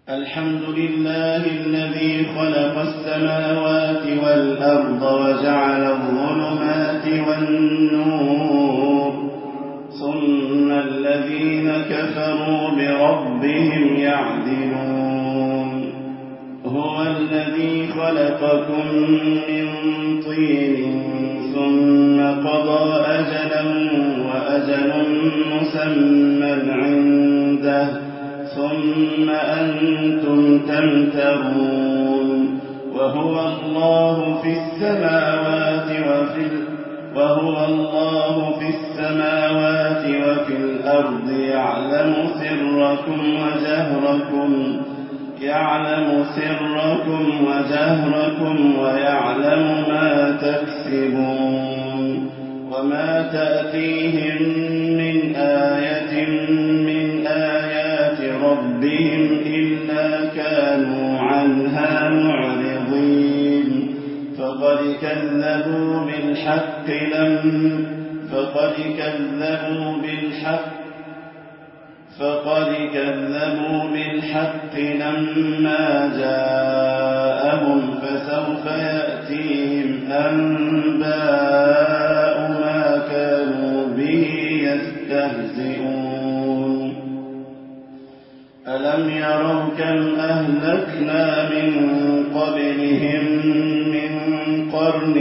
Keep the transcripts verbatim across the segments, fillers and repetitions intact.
الحمد لله الذي خلق السماوات والأرض وجعل الظلمات والنور ثم الذين كفروا بربهم يعدلون هو الذي خلقكم من طين ثم قضى أجلا وأجل مسمى عنده ثم أنتم تمترون وهو الله في السماوات وفي وهو الله في السماوات وفي الأرض يعلم سركم وجهركم يعلم سركم وجهركم ويعلم ما تكسبون وما تأتيهم من آية من آيات ربهم إلا كانوا عنها معرضين فقد كذبوا بالحق لم فقد كذبوا بالحق فقد كذبوا بالحق لما جاءهم فسوف يأتيهم أنباء ما كانوا به يستهزئون ألم يروا كم أهلكنا من قبلهم من قرن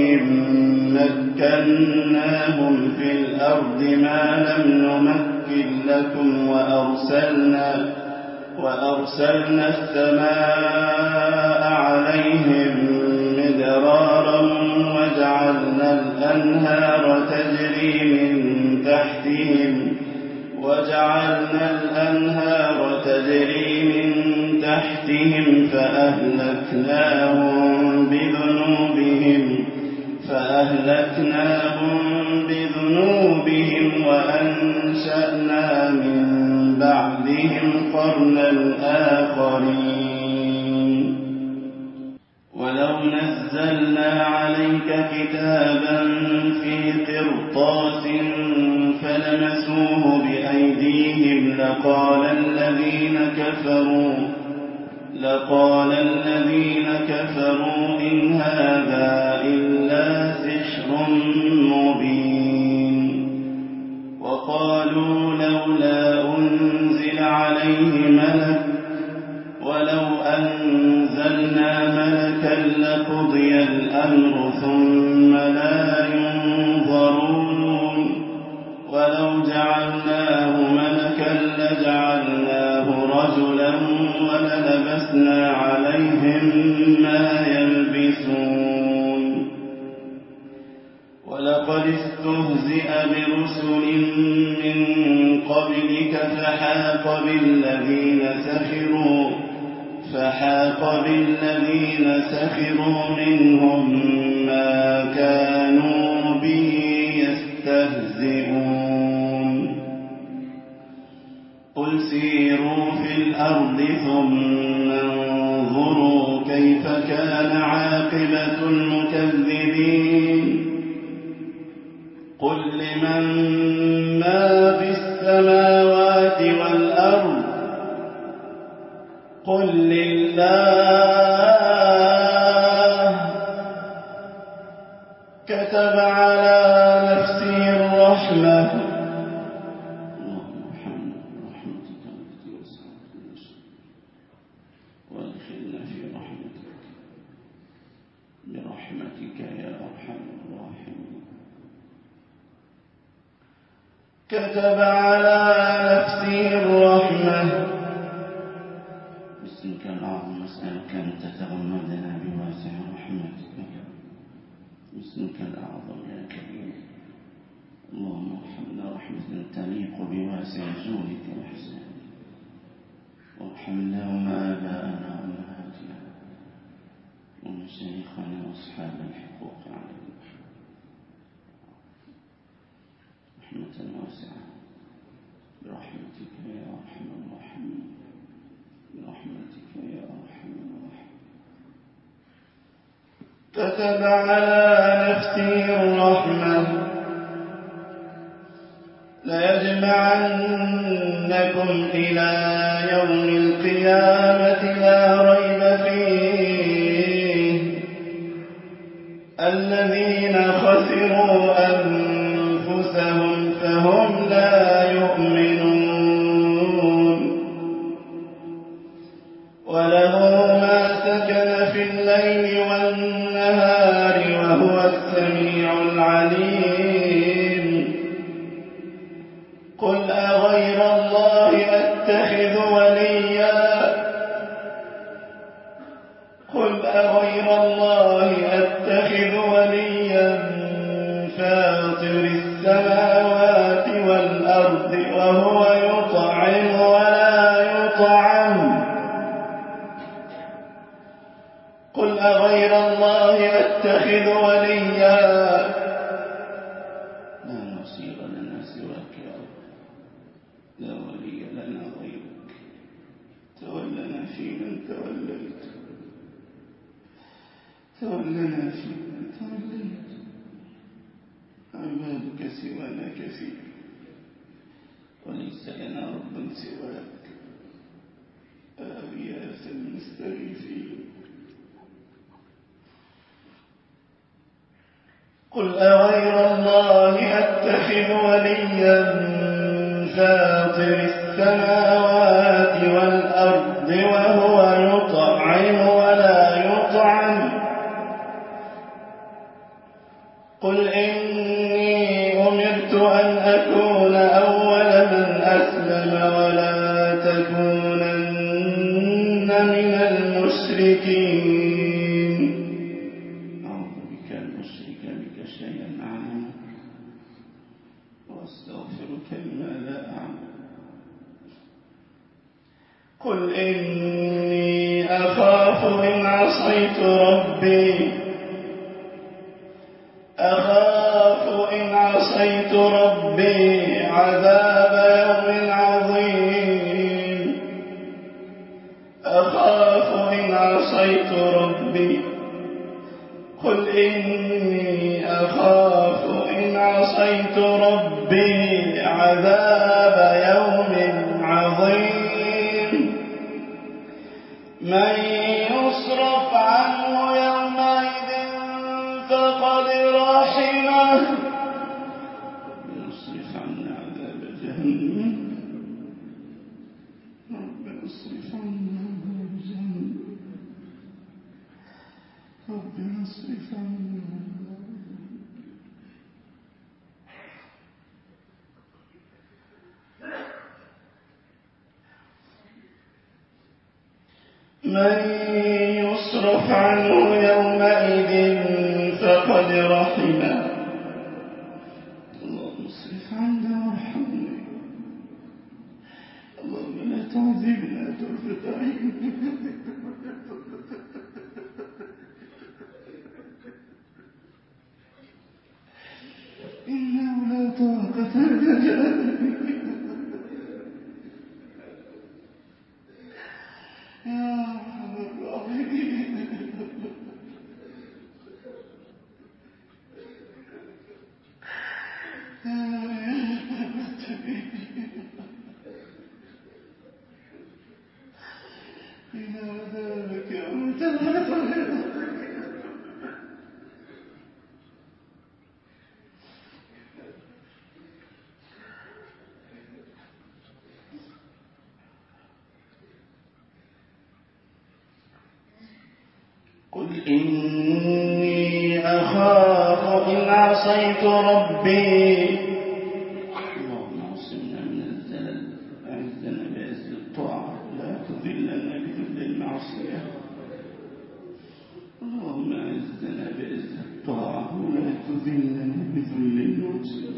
مكناهم في الأرض ما لم نمكن لكم وأرسلنا وأرسلنا السماء عليهم مدرارا وجعلنا الأنهار تجري من تحتهم وجعلنا الأنهار تجري من تحتهم فأهلكناهم بذنوبهم فأهلكناهم بذنوبهم وأنشأنا من بعدهم قرنا آخرين ولو نزلنا عليك كتابا في قرطاس فلمسوه بأيديهم لقال الذين كفروا لقال الذين كفروا إن هذا إلا سحر مبين وقالوا لولا أنزل عليه ملك ولو أنزلنا ملكا لقضي الأمر ثم لا ينظرون ولو جعلناه ملكا لجعلناه رجلا وللبسنا عليهم ما يلبسون ولقد استهزئ برسل من قبلك فحاق بالذين سخروا فحاق بالذين سخروا منهم ما كانوا به يستهزئون قل سيروا في الأرض ثم انظروا كيف كان عاقبة المكذبين قل لمن ما في السماوات والأرض قل لله كتب على نفسه الرحمة وادخلنا في رحمتك برحمتك يا أرحم الراحمين كتب على نفسه الرحمة باسمك الأعظم نسألك أن تتغمدنا بواسع رحمتك باسمك الأعظم يا كريم اللهم ارحمنا رحمة تليق بواسع جودك وإحسانك وارحمنا وآباءنا وأمهاتنا ومشايخنا وأصحاب الحقوق علينا رحمة واسعة برحمتك يا أرحم الراحمين برحمتك يا أرحم الراحمين كتب على نفسه الرحمة ليجمعنكم لكم إلى يوم القيامة لا ريب فيه الذين خسروا أنفسهم فهم لا يؤمنون وله ما سكن في الليل والنهار وهو السميع العليم قل أغير الله أتخذ وليا قل أغير الله أتخذ وليا فاطر السماوات والأرض وهو يطعم ولا يطعم قل أغير الله أتخذ وليا لا نصير لنا سواك يا رب لا ولي لنا غيرك تولنا في من توليت تولنا في من توليت عبادك سوانا كثير وليس لنا رب سواك آوياس المستغيثين قل أغير الله أتخذ وليا فاطر السماوات والأرض وهو يطعم ولا يطعم قل إني أمرت أن أكون أول من أسلم ولا تكونن من المشركين أعوذ بك أن أشرك بك شيئا أعلم وأستغفرك لما لا أعلم قل إني أخاف إن عصيت ربي أخاف إن عصيت ربي عذاب يوم عظيم أخاف إن عصيت ربي قل إني أخاف إن عصيت ربي عذاب يوم عظيم من يصرف عنه يومئذ فقد رحمه يصرف عنا عذاب جهنم رب يصرف عنا عذاب جهنم رب يصرف عنا من يصرف عنه يومئذ فقد رحمه اللهم اصرف عنا وارحمنا اللهم لا تعذبنا طرفة عين إنه لا طاقة لنا يا أرحم الراحمين إلى عذابك وتنهض قل إني أخاف إن عصيت ربي اللهم اعصمنا من الزلل أعزنا بعز الطاعة لا تذلنا بذل المعصية اللهم أعزنا بعز الطاعة ولا تذلنا بذل المعصية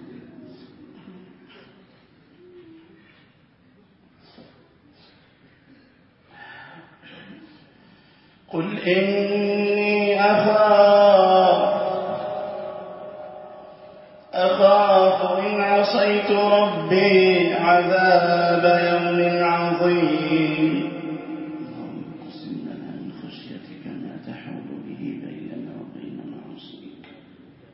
قل إني أخاف أخاف إن عصيت ربي عذاب يوم عظيم اللهم اقسم لنا من خشيتك ما تحول به بيننا وبين معصيك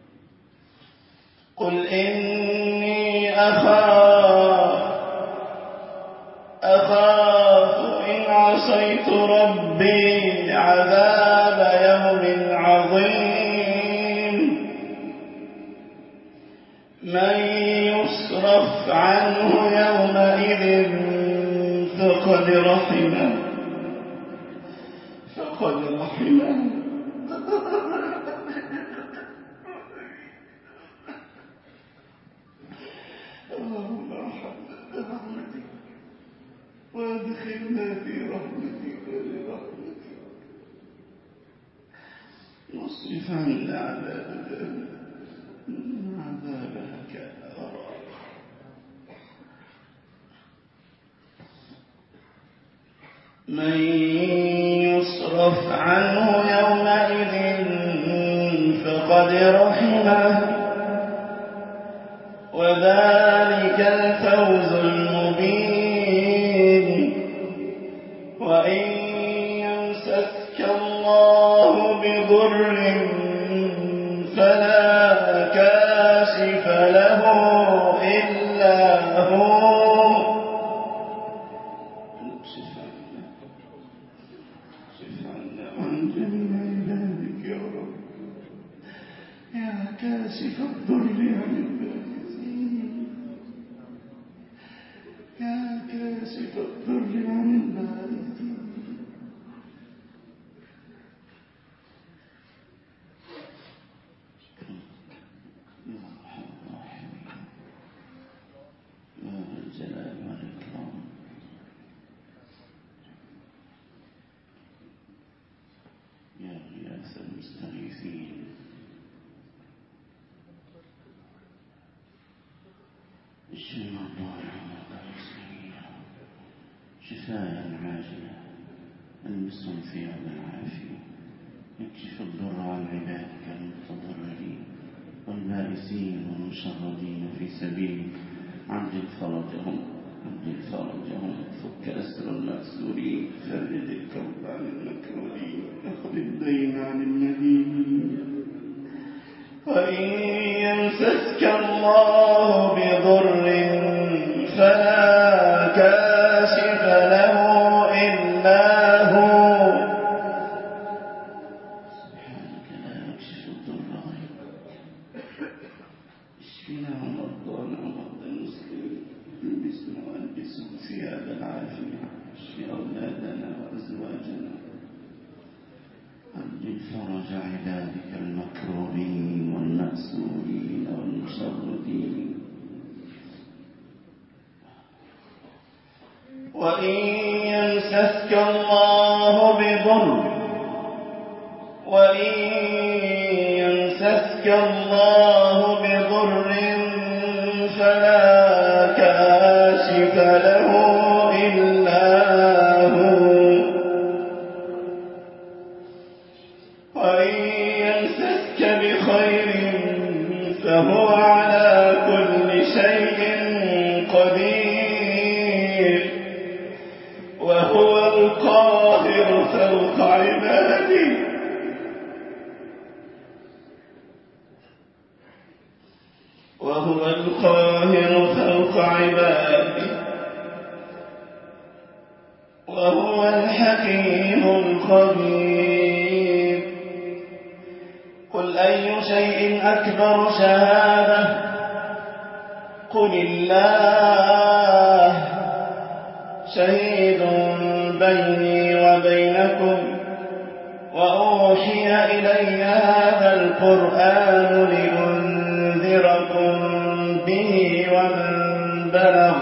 قل إني أخاف عصيت ربي عذاب يوم عظيم. من يصرف عنه يومئذ فقد رحمه فقد رحمه اللهم ارحمنا برحمتك وادخلنا في رحمتك ولرحمتك واصرف عنا عذاب جهنم عذابها كان غراما. من يصرف عنه يومئذ فقد رحمه وذلك الفوز المبين. وإن يمسسك الله بضر فلا كاشف له إلا هو. اكشف عنا وعن جميع عبادك يا رب يا كاشف الضر عن البائسين يا كاشف الضر عن البائسين. المستغيثين اشف مرضانا ومرضى شفاء عاجلة المسلم ثياب العافية يكشف الضر عن عبادك المتضررين والبائسين والمشردين في سبيلك. عجل فرجهم عجل فرجهم فك أسر المأسورين فرج الكرب عن المكروهين اخذ الدين عن المدينين. وإن يمسسك الله بضر فلا كاشف له إلا هو. سبحانك لا يكشف الضر غيرك. اشفنا ومرضانا ومرضى المسلمين البسنا والبسوا ثياب العافية. اشف أولادنا وأزواجنا عجل فرج عبادك المكروبين والمأسورين والمشردين. وإن يمسسك الله بضر وإن يمسسك الله بضر فلا كاشف له إلا هو. وإن يمسسك بخير فهو على كل شيء قدير وهو القاهر فوق عباده وهو القاهر فوق عباده وهو الحكيم الخبير. قل أي شيء أكبر شهادة قل الله شهيد بيني وبينكم وأوحي إلي هذا القرآن لأنذركم به ومن بلغ.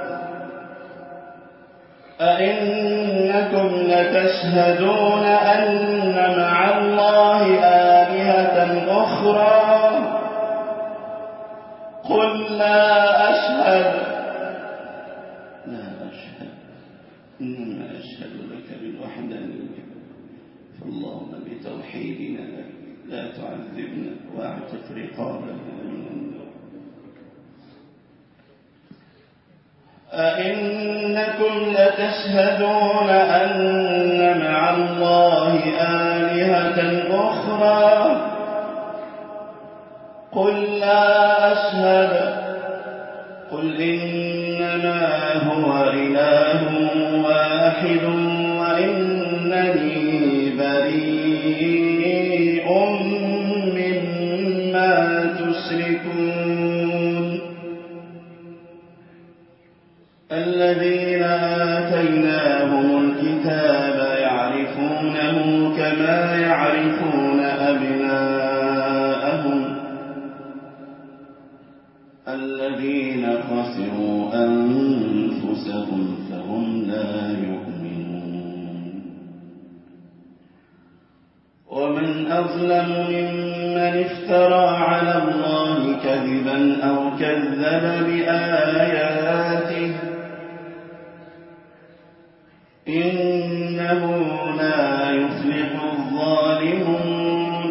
أئنكم لتشهدون أن مع الله آلهة أخرى قل لا أشهد لا أشهد إنما أشهد لك بالوحدانية. فاللهم بتوحيدنا لا تعذبنا واعتق رقابنا من النار. أئنكم لتشهدون أن مع الله آلهة أخرى قل لا أشهد قل إنما هو إله واحد وإنني بريء مما تشركون الذين آتيناهم الكتاب يعرفونه كما يعرفون أبناءهم الذين خسروا أنفسهم فهم لا يؤمنون ومن أظلم ممن افترى على الله كذبا أو كذب بآياته إنه لا يفلح الظالمون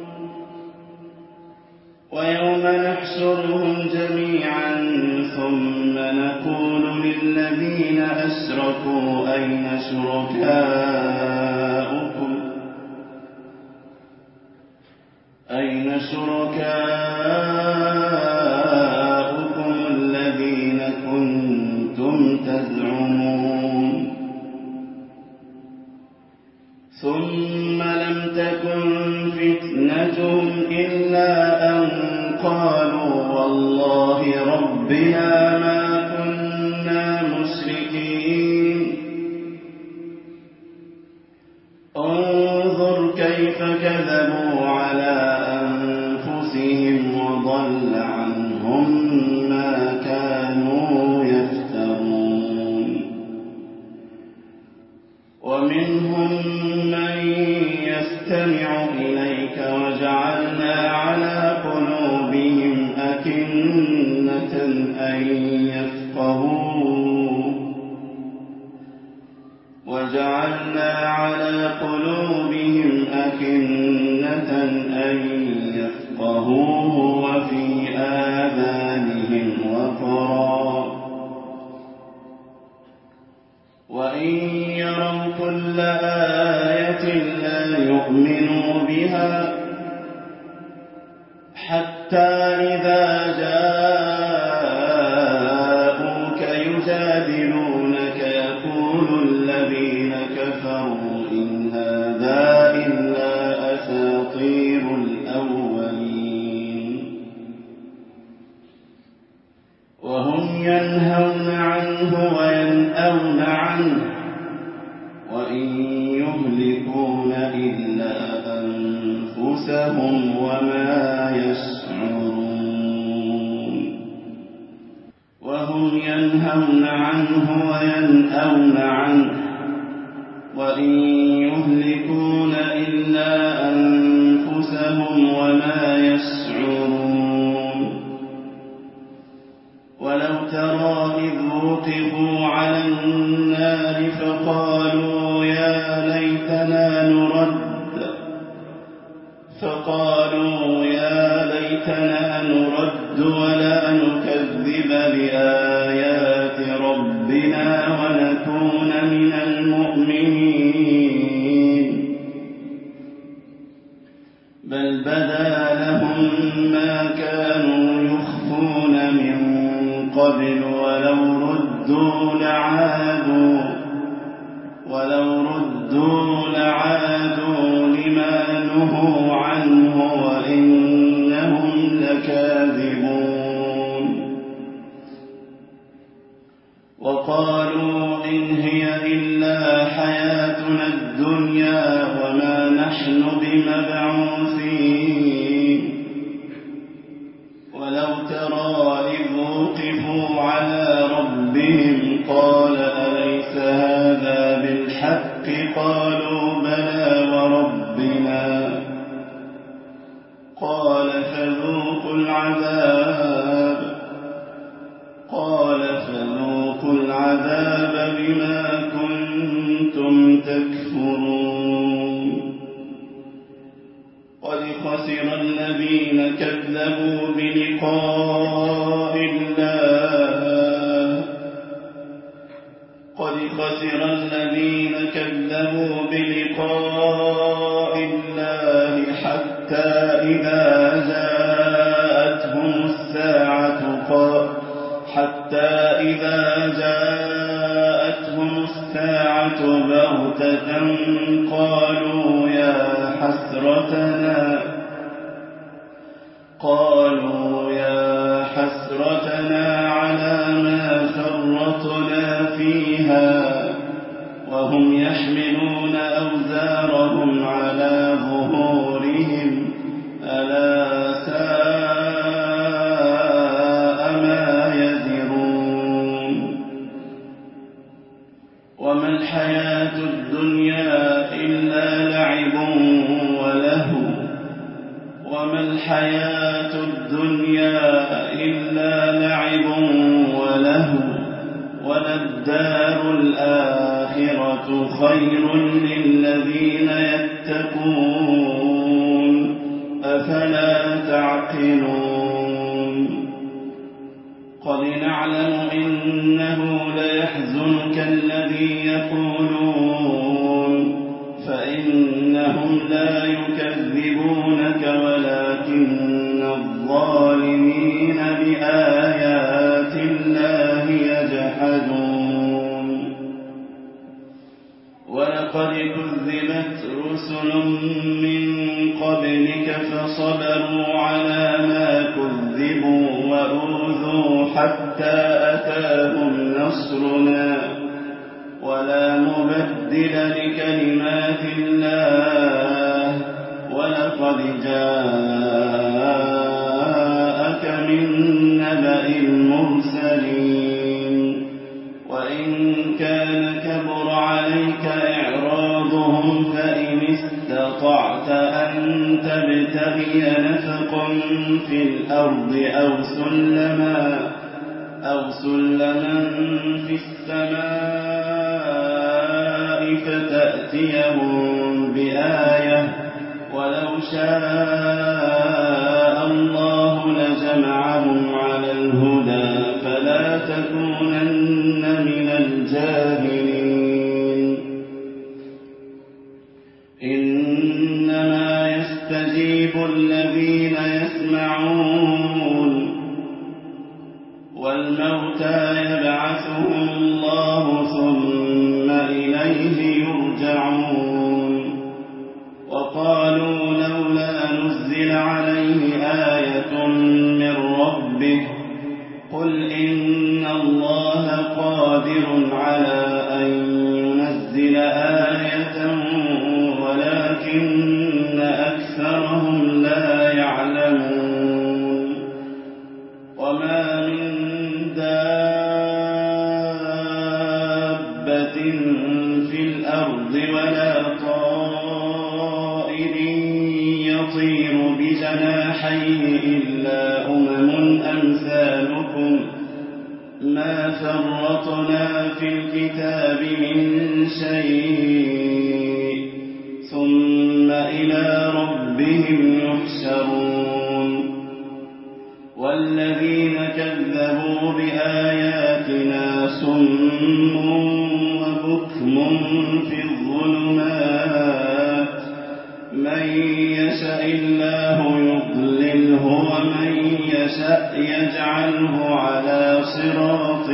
ويوم نحشرهم جميعا ثم نقول للذين أشركوا أين شركاؤكم أين شركاؤكم الذين كنتم تزعمون ثم لم تكن فتنتهم إلا أن قالوا والله ربنا ما كنا مشركين انظر كيف كذبوا على أنفسهم وضل عنهم ما كانوا يفترون ومنهم من يستمع إليك وجعلنا على قلوبهم أكنة أن يفقهوا وجعلنا على قلوبهم أكنة أن يفقهوه وفي آذانهم وقرا وإن يروا كل آية لا يؤمنوا بها حتى إذا جاءوك يجادلونك يقول الذين كفروا إن هذا إلا أساطير الأولين وهم ينهون عنه وينأون عنه وإن يهلكون إلا أنفسهم وما يشعرون وهم ينهون عنه وينأون عنه وإن يهلكون إلا أنفسهم وما يشعرون ولو ترى إذ وقفوا على النار فقالوا يا ليتنا نرد فقالوا يا ليتنا نرد ولا نكذب بآيات ربنا ونكون من المؤمنين بل بدا لهم ما كانوا يخفون من قبل ولو ردوا لعادوا ولو ردوا لعادوا لما نهوا عنه وإنهم لكاذبون وقالوا إن هي إلا حياتنا الدنيا وما نحن بمبعوثين ولو ترى إذ وقفوا على ربهم قال أليس هذا بالحق قالوا بلى وربنا قال فذوقوا العذاب قال فذوقوا العذاب بما كنتم تكفرون قد خسر الذين كذبوا بلقاء الله قد خسر الذين كذبوا بلقاء الله حتى إذا جاءتهم الساعة حتى إذا جاءتهم الساعة بغتة بغتة قالوا يا حسرتنا قالوا يا حسرتنا على ما فرطنا فيها وهم يحملون أوزارهم على ظهورهم ألا ساء ما يزرون وما الحياة الدنيا إلا لعب ولهو وما الحياة الدنيا إلا لعب ولهو وللدار الآخرة خير للذين يتقون أفلا تعقلون قد نعلم إنه ليحزنك الذي يقولون فإنهم لا يكذبونك ولكن الظالمين بآيات الله يجحدون ولقد كذبت رسل من قبلك فصبروا على ما كذبوا وأوذوا حتى أتاهم نصرنا ولا مبدل لكلمات الله ولقد جاءك من نبأ المرسلين وإن كان كبر عليك إعراضهم فإن استطعت أن تبتغي نفقا في الأرض أو سلما أو سلما في السماء فتأتيهم بآية ولو شاء الله لجمعهم على الهدى فلا تكونن من الجاهلين إنما يستجيب الذين يسمعون والموتى يبعثهم الله ثم إليه يرجعون وقالوا لولا نزل عليه آية من ربه قل إن الله قادر على أن ينزل آية ولكن أكثرهم لا يعلمون وما من دابة في الأرض ولا طائر يطير بجناحيه إلا أمم أمثالكم ما فرطنا في الكتاب من شيء ثم إلى ربهم يحشرون والذين كذبوا بآياتنا صم وبكم في الظلمات من يشاء الله يضلله ومن يشاء يجعله على صراط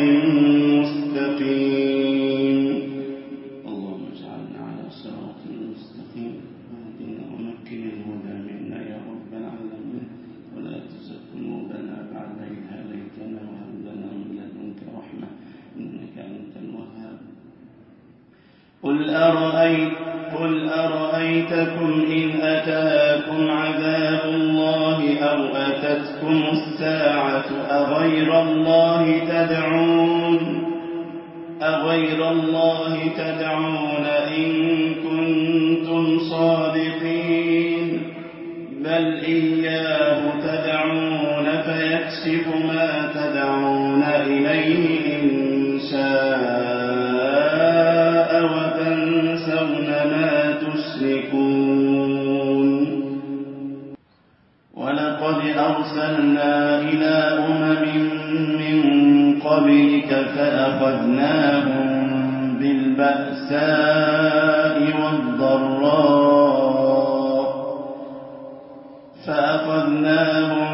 مستقيم اللهم اجعلنا على صراط مستقيم واهدنا ومكن الهدى منا يا رب العالمين ولا تزغ قلوبنا بعد إذ هديتنا وهب لنا من لدنك رحمة إنك أنت الوهاب قل أرأيت قل أرأيتكم إن أتاكم عذاب الله أو أتتكم الساعة أغير الله تدعون أغير الله تدعون إن كنتم صادقين بل إياه تدعون فيكشف ما تدعون إليه إن شاء وتنسون ما تشركون ولقد أرسلنا إلى أمم من قبلك فأخذناهم بالبأساء والضراء فأخذناهم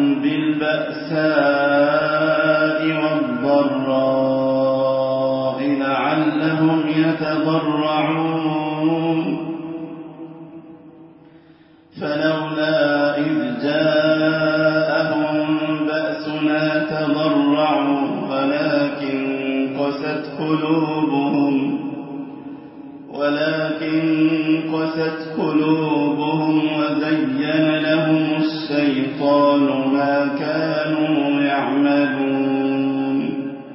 بالبأساء والضراء لعلهم يتضرعون فلولا إذ جاءهم بأسنا تضرعوا ولكن قست قلوبهم ولكن قست قلوبهم وزين لهم الشيطان ما كانوا يعملون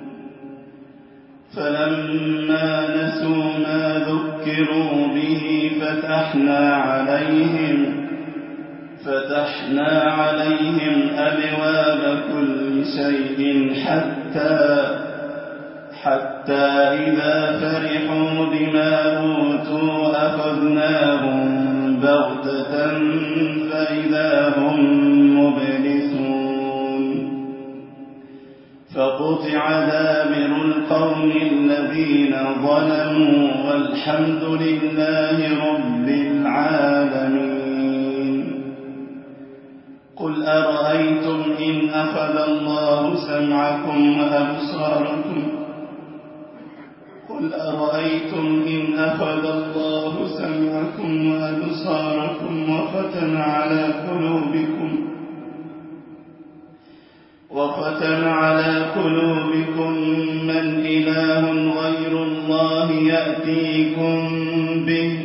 فلما نسوا ما ذكروا به فتحنا عليهم فتحنا عليهم أبواب كل شيء حتى حتى إذا فرحوا بما أوتوا أخذناهم بغتة فإذا هم مبلسون فقطع دابر القوم الذين ظلموا والحمد لله رب العالمين. قل أرأيتم إن أخذ الله سمعكم وأبصاركم قل أرأيتم إن أخذ الله سمعكم وأبصاركم وختم على قلوبكم وختم على قلوبكم من إله غير الله يأتيكم به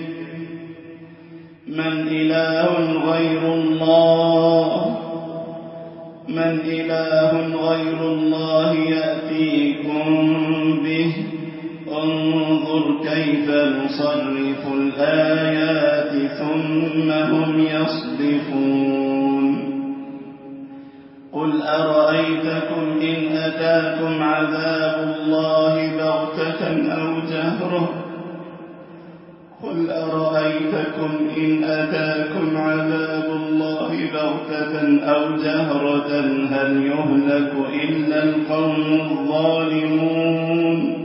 من إله غير الله من إله غير الله يأتيكم به انظر كيف نصرف الآيات ثم هم يصدفون. قل أرأيتكم إن أتاكم عذاب الله بغتة أو جهرة قل أرأيتكم إن أتاكم عذاب الله بغتة أو جهرة هل يهلك إلا القوم الظالمون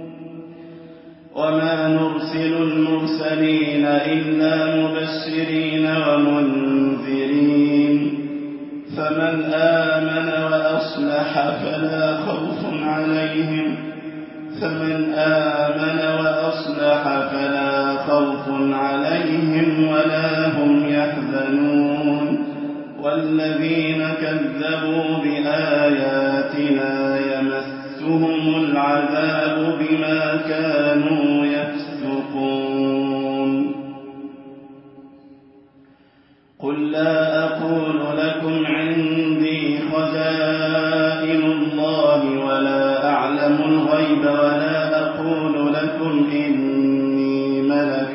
وما نرسل المرسلين إلا مبشرين ومنذرين فمن آمن وأصلح فلا خوف عليهم فمن آمن وأصلح فلا خوف عليهم ولا هم يحزنون والذين كذبوا بآياتنا يمسهم العذاب بما كانوا يفسقون. قل لا أقول لكم عندي خزائن الله ولا أعلم الغيب ولا أقول لكم إني ملك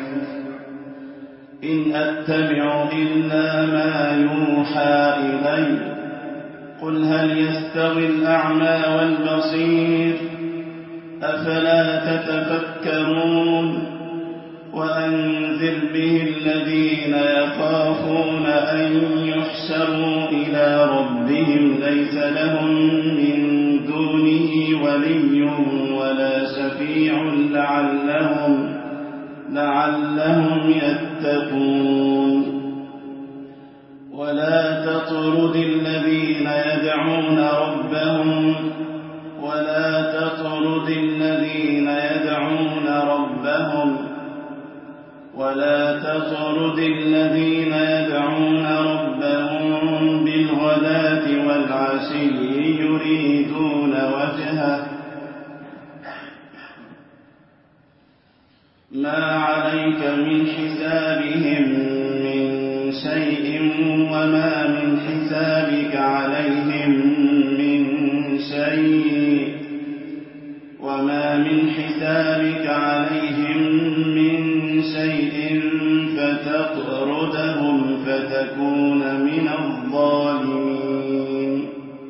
إن أتبع إلا ما يوحى إلي قل هل يستوي الأعمى والبصير أفلا تتفكرون. وأنذر به الذين يخافون أن يحشروا إلى ربهم ليس لهم من دونه ولي ولا شفيع لعلهم, لعلهم يتقون. ولا تطرد الذين يدعون ربهم ولا تطرد الذين يدعون ربهم ولا تطرد الذين يدعون ربهم بالغداة والعشي يريدون وجهه ما عليك من حسابهم من شيء وما من حسابك عليهم من شيء وما من حسابك عليهم من شيء فتطردهم فتكون من الظالمين.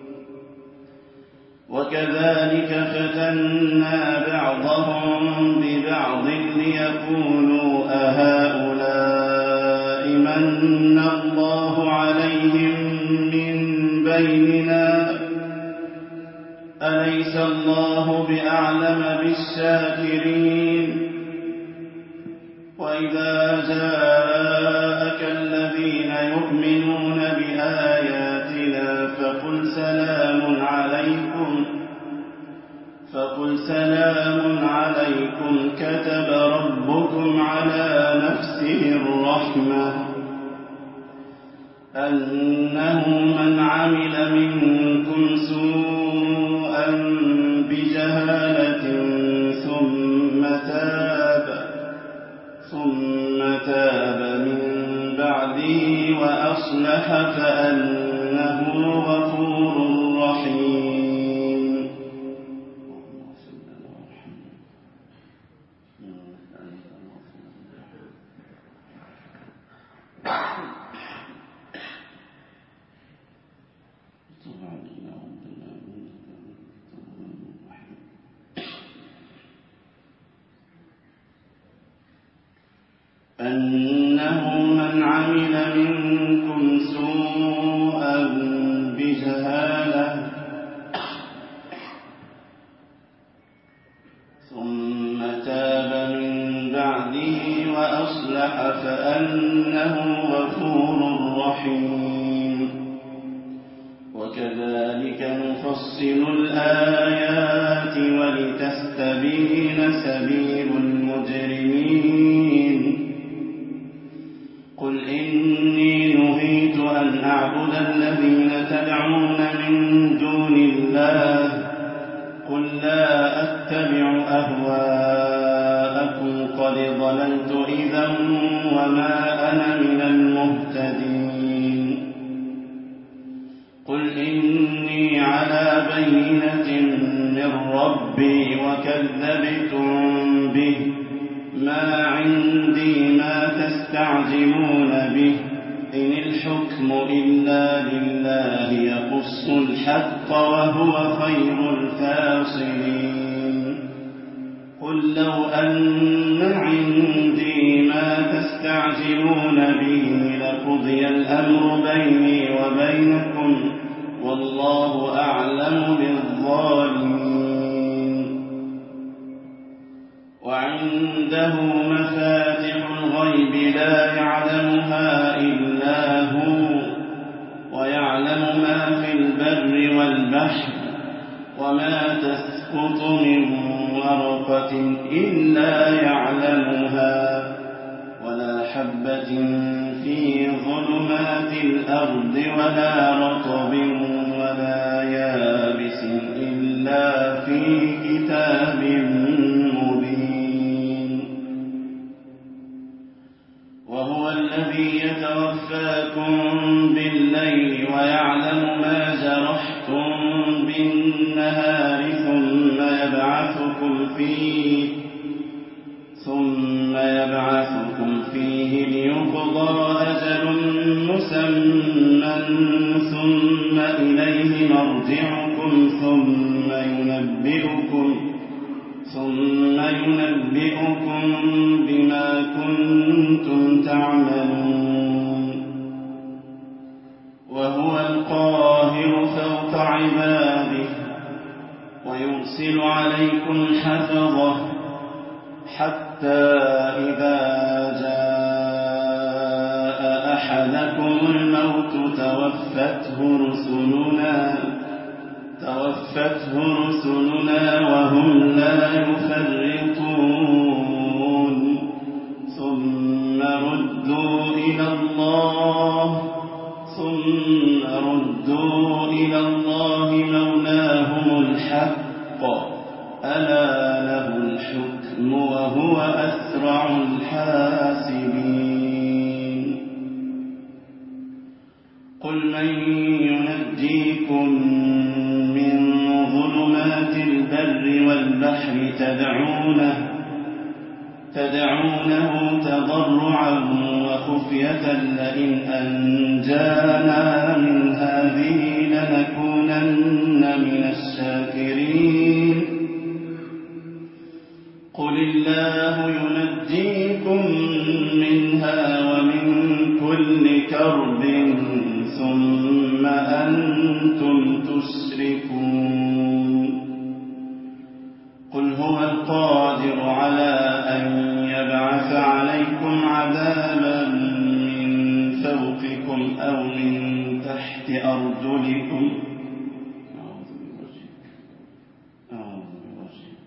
وكذلك فتنا بعضهم ببعض ليقولوا أهؤلاء من الله عليهم من بيننا أليس الله بأعلم بالشاكرين. وإذا جاءك الذين يؤمنون بآياتنا فقل سلام عليكم فقل فقل سلام عليكم كتب ربكم على نفسه الرحمة أنه من عمل منكم سوءا بجهالة ثم تاب ثم تاب من بعده وأصلح فأنه غفور رحيم. أنه من عمل منكم سوءا بجهالة ثم تاب من بعده وأصلح فأنه غفور رحيم. وكذلك نفصل الآيات ولتستبين سبيل المجرمين. قل إني نهيت أن أعبد الذين تدعون من دون الله قل لا أتبع أهواءكم قد ضللت إذا وما أنا من المهتدين. قل إني على بينة من ربي وكذبتم به ما عندي ما تستعجلون به إن الحكم إلا لله يقص الحق وهو خير الفاصلين. قل لو أن عندي ما تستعجلون به لقضي الأمر بيني وبينكم والله أعلم بالظالمين. وعنده مفاتح الغيب لا يعلمها إلا هو ويعلم ما في البر والبحر وما تسقط من ورقة إلا يعلمها ولا حبة في ظلمات الأرض ولا رطب ولا يابس إلا في كتاب مبين. وهو الذي يتوفاكم بالليل ويعلم ما جرحتم بالنهار ثم يبعثكم فيه ثم يبعثكم فيه ليقضى أجل مسمى ثم إليه مرجعكم ثم ينبئكم ثم ينبئكم بما كنتم تعملون. وهو القاهر فوق عباده ويرسل عليكم حفظه حتى إذا جاء أحدكم الموت توفته رسلنا توفته رسلنا وهم لا يفرطون ثم ردوا إلى الله ثم ردوا إلى الله مولاهم الحق ألا له الحكم وهو أسرع الحاسبين. قل من ينجيكم من ظلمات البر والبحر تدعونه تدعونه تضرعا وخفية لئن أنجانا من هذه لنكونن من الشاكرين. قل الله ينجيكم منها ومن كل كرب ثم أنتم تشركون. قل هو القادر على أن يبعث عليكم عذابا من فوقكم أو من تحت أرجلكم أعوذ بوجهك أعوذ بوجهك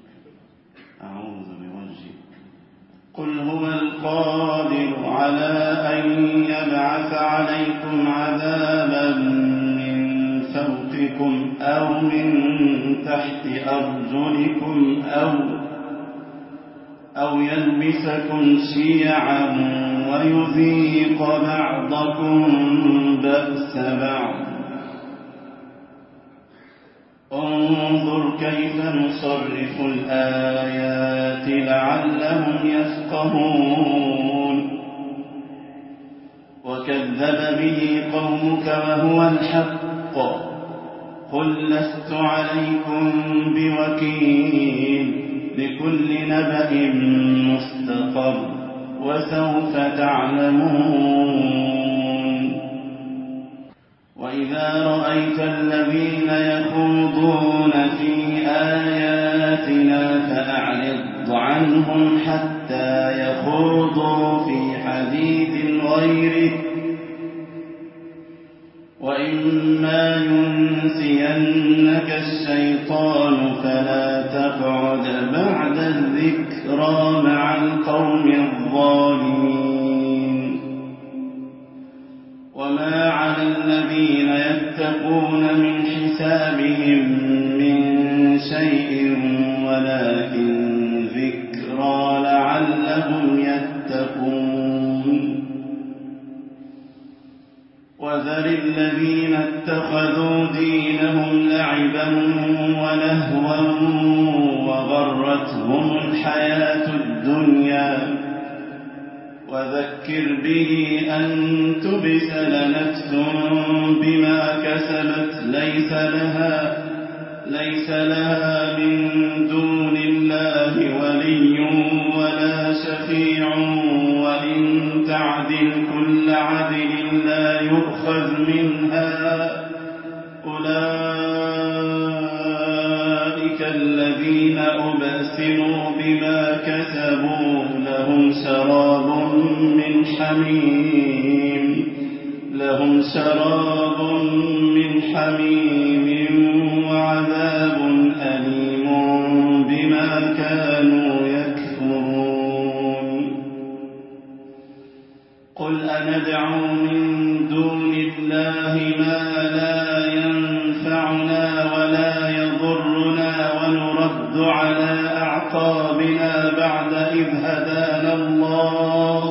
وجوهكم أو من تحت أرجلكم أو, أو يلبسكم شيعا ويذيق بعضكم بأس بعض. انظر كيف نصرف الآيات لعلهم يفقهون. وكذب به قومك وهو الحق قل لست عليكم بوكيل لكل نبأ مستقر وسوف تعلمون. وإذا رأيت الذين يخوضون في آياتنا فأعرض عنهم حتى يخوضوا في حديث غيره وإما ينسينك الشيطان فلا تقعد بعد الذكرى مع القوم الظالمين. وما على الذين يتقون من حسابهم من شيء ولكن ذكرى لعلهم يتقون. وذر الذين اتخذوا دينهم لعبا ولهوا وغرتهم الحياة الدنيا وذكر به أن تبسل نفس بما كسبت ليس لها, ليس لها من دون الله ولي ولا شفيع وإن تعدل كل عدل لا يؤخذ منها. أولئك الذين أبسلوا بما كسبوا لهم شراب من حميم لهم شراب من حميم وعذاب أليم بما كانوا يكفرون. قل أندعو من دون الله ما لا ينفعنا ولا يضرنا ونرد على أعقابنا بعد إذ هدانا الله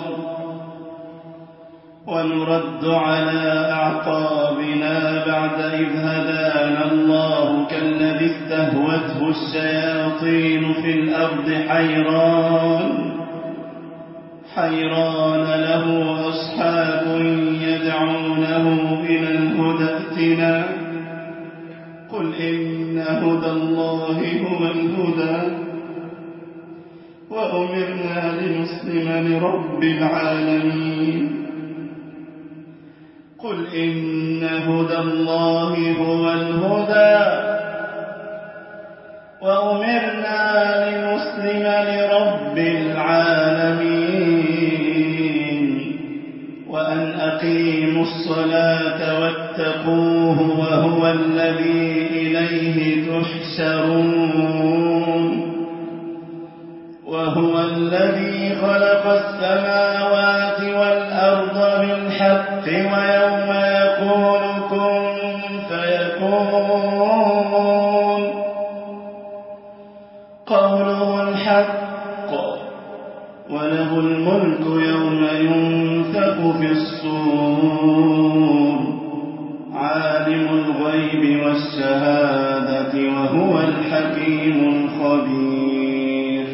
ونرد على أعقابنا بعد إذ هدانا الله كالذي استهوته الشياطين في الأرض حيران حيران له أصحاب يدعونه إلى الهدى ائتنا. قل إن هدى الله هو الهدى وأمرنا لنسلم لرب العالمين. قل إن هدى الله هو الهدى وأمرنا لنسلم لرب العالمين وأن أقيموا الصلاة واتقوه وهو الذي إليه تحشرون. وهو الذي خلق السماوات والأرض بالحق ويوم يقول كن فيكون قوله الحق وله الملك يوم ينفخ في الصور عالم الغيب والشهادة وهو الحكيم الخبير.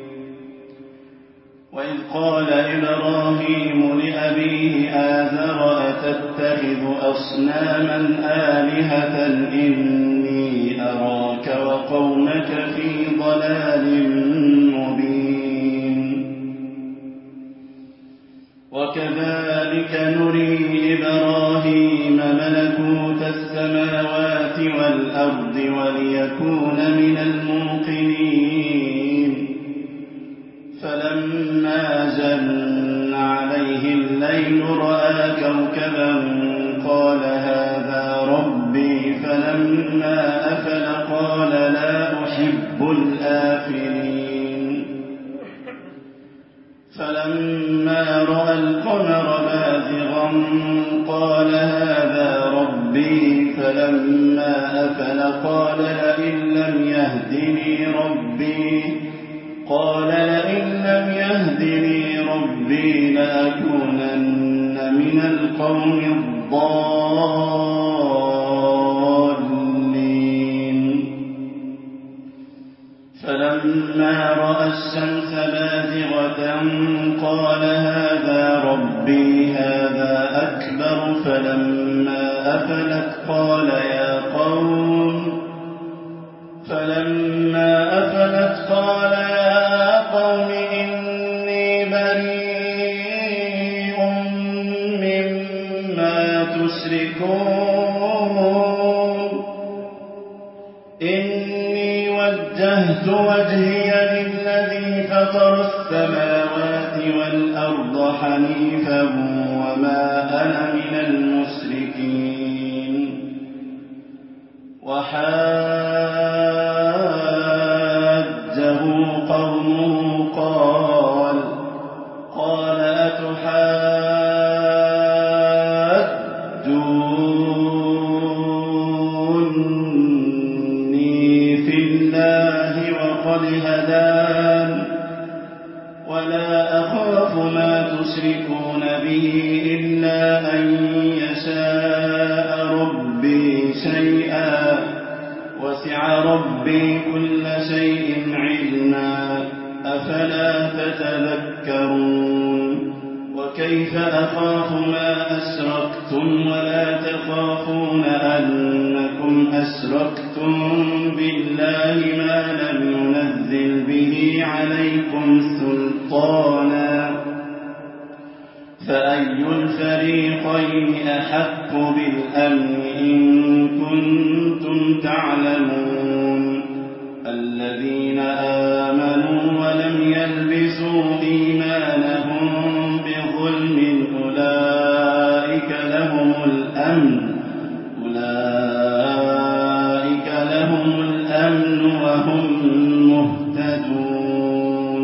وإذ قال إبراهيم لأبيه آزر أتتخذ أصناما آلهة إني أراك وقومك في ضلال مبين. وكذلك نري إبراهيم ملكوت السماوات والأرض وليكون من الموقنين. فلما جن عليه الليل رأى كوكبا قال هذا ربي فلما أفل قال لا أحب الآفلين. فلما رأى القمر بازغا قال هذا ربي فلما أفل قال لئن لم يهدني ربي قال لئن لم يهدني ربي لأكونن من القوم الضالين. فلما رأى الشمس بازغة قال هذا ربي هذا أكبر. فلما أفلت قال يا قوم فلما أفلت قال يا قوم إني بريء مما تشركون إني وجهت وجهي للذي فطر السماوات والأرض حنيفا وما أنا من المشركين. وحاجه قومه قال قال أتحاجوني في الله وقد هدان ولا أخاف ما تشركون به إلا أن يشاء ربي شيئا وسع ربي كل شيء علما أفلا تتذكرون. وكيف أخاف ما أشركتم ولا تخافون أنكم أشركتم بالله ما لم ينزل به عليكم سلطانا فأي الفريقين أحق بالأمن إن كنتم تعلمون. الذين آمنوا ولم يلبسوا إيمانهم بظلم أولئك لهم الأمن أولئك لهم الأمن وهم مهتدون.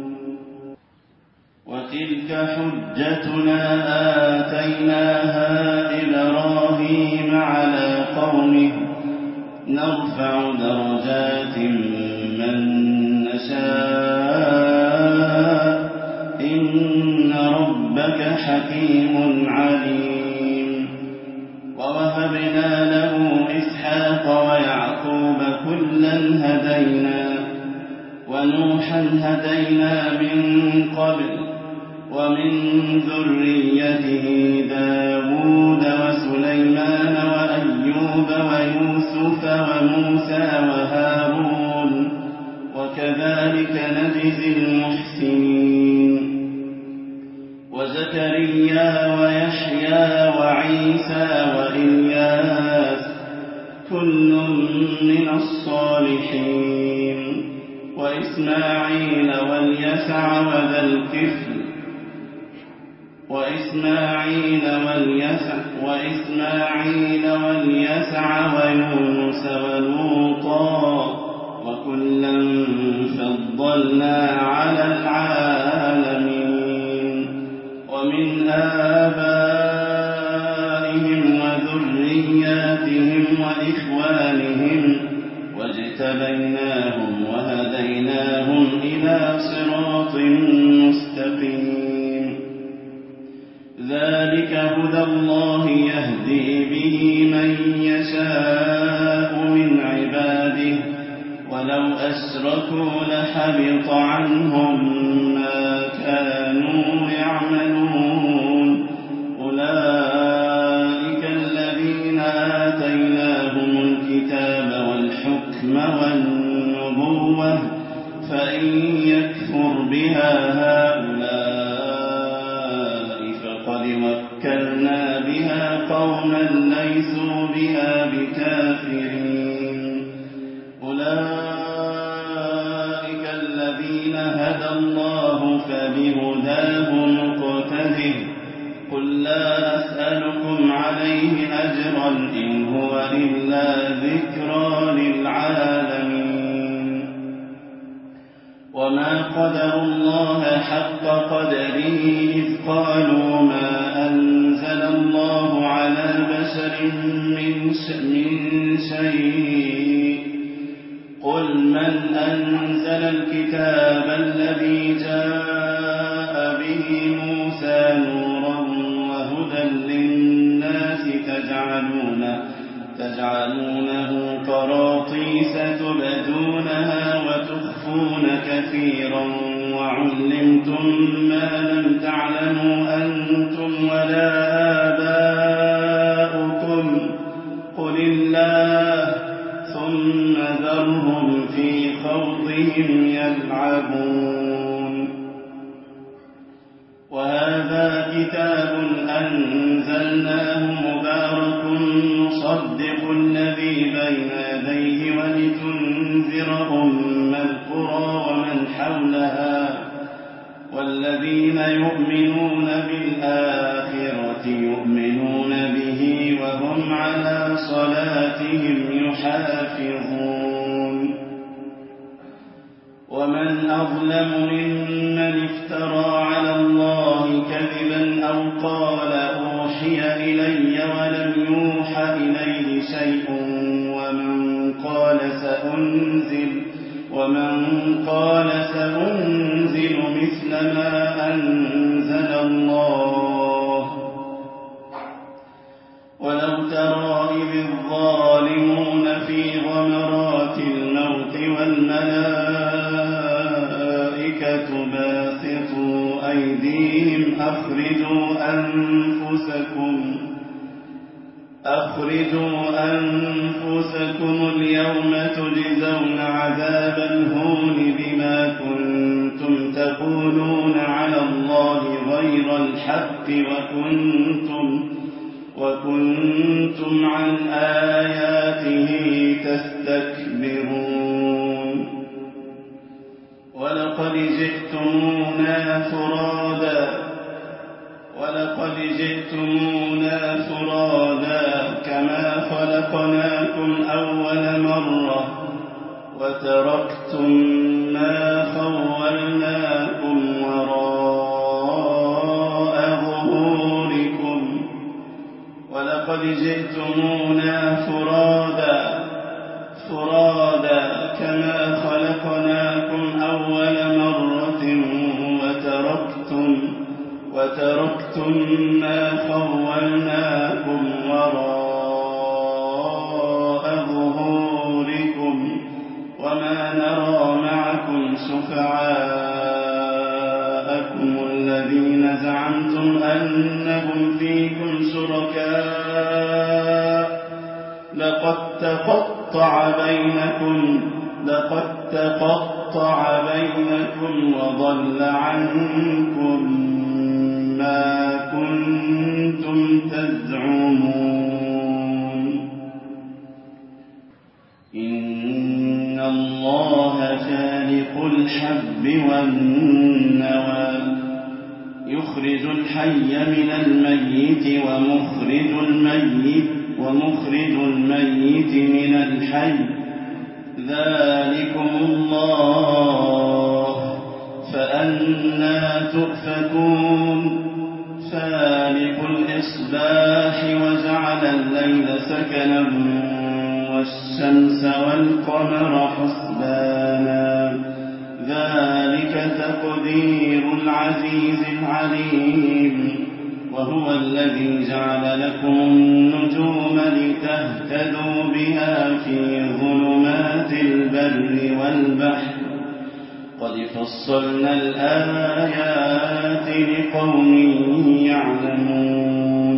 وتلك حجتنا آتيناها إبراهيم على قومه نرفع درجات من نشاء إن ربك حكيم عليم. ووهبنا له إسحاق ويعقوب كلا هدينا ونوحا هدينا من قبل ومن ذريته داود وسليمان وأيوب ويوسف وموسى وهارون وكذلك نجزي المحسنين. وزكريا ويحيى وعيسى وإلياس كل من الصالحين وإسماعيل واليسع وذا الكفل وإسماعيل واليسع وإسماعيل واليسع ويونس ولوطا وكلا فضلنا على العالمين. ومن آبائهم وذرياتهم وإخوانهم واجتبيناهم وهديناهم إلى صراط مستقيم. ذلك هدى الله يهدي به من يشاء من عباده ولو أشركوا لحبط عنهم ما كانوا يعملون. أولئك الذين آتيناهم الكتاب والحكم والنبوة فإن يكفر بها هؤلاء فقد وكلنا بها قوما ليسوا بها بكافرين. أولئك الذين هدى الله فبهداه مقتده. قل لا أسألكم عليه أجرا إن هو إلا ذكرى للعالمين. وما قدروا الله حق قدره إذ قالوا ما أنزل أنزل الله على بشر من شيء قل من أنزل الكتاب الذي جاء به موسى نورا وهدى للناس تجعلونه, تجعلونه قراطيس تبدونها وتخفون كثيرا وعلمتم ما لم تعلموا أنتم ولا آباؤكم قل الله ثم ذرهم في خوضهم يلعبون. وهذا كتاب أنزلناه مبارك مصدق الذي بين يديه ولتنذر أم القرى ومن حولها والذين يؤمنون بالآخرة يؤمنون به وهم على صلاتهم يحافظون. ومن أظلم ممن افترى على الله كذبا أو قال أوحي إلي ولم يوح إليه شيء ومن قال سأنزل ومن قال سأنزل مثل ما أنزل الله. ولو ترى إذ الظالمون في غمرات الموت والملائكة باسطوا أيديهم أخرجوا أنفسكم أخرجوا أنفسكم اليوم تجزون عذاب الهون بما كنتم تقولون على الله غير الحق وكنتم, وكنتم عن آياته تستكبرون. ولقد جئتمونا فرادا ولقد جئتمونا فرادا كما خلقناكم أول مرة وتركتم ما خولناكم وراء ظهوركم ولقد جئتمونا فرادا فرادا كما خلقناكم أول مرة وتركتم وتركتم ما خولناكم وراء ظهوركم وما نرى معكم شفعاءكم الذين زعمتم أنهم فيكم شركاء لقد تقطع بينكم لقد تقطع بينكم وضل عنكم ما كنتم تزعمون. إن الله فالق الحب والنوى يخرج الحي من الميت ومخرج الميت ومخرج الميت من الحي ذلكم الله فأنى تؤفكون. فالق الإصباح وجعل الليل سكنا والشمس والقمر حسبانا ذلك تقدير العزيز العليم. وهو الذي جعل لكم النجوم لتهتدوا بها في ظلمات البر والبحر قد فصلنا الآيات لقوم يعلمون.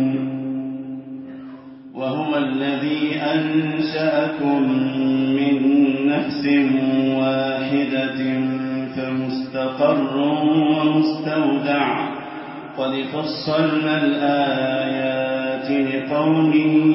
وهو الذي أنشأكم من نفس واحدة فمستقر ومستودع قد فصلنا الآيات لقوم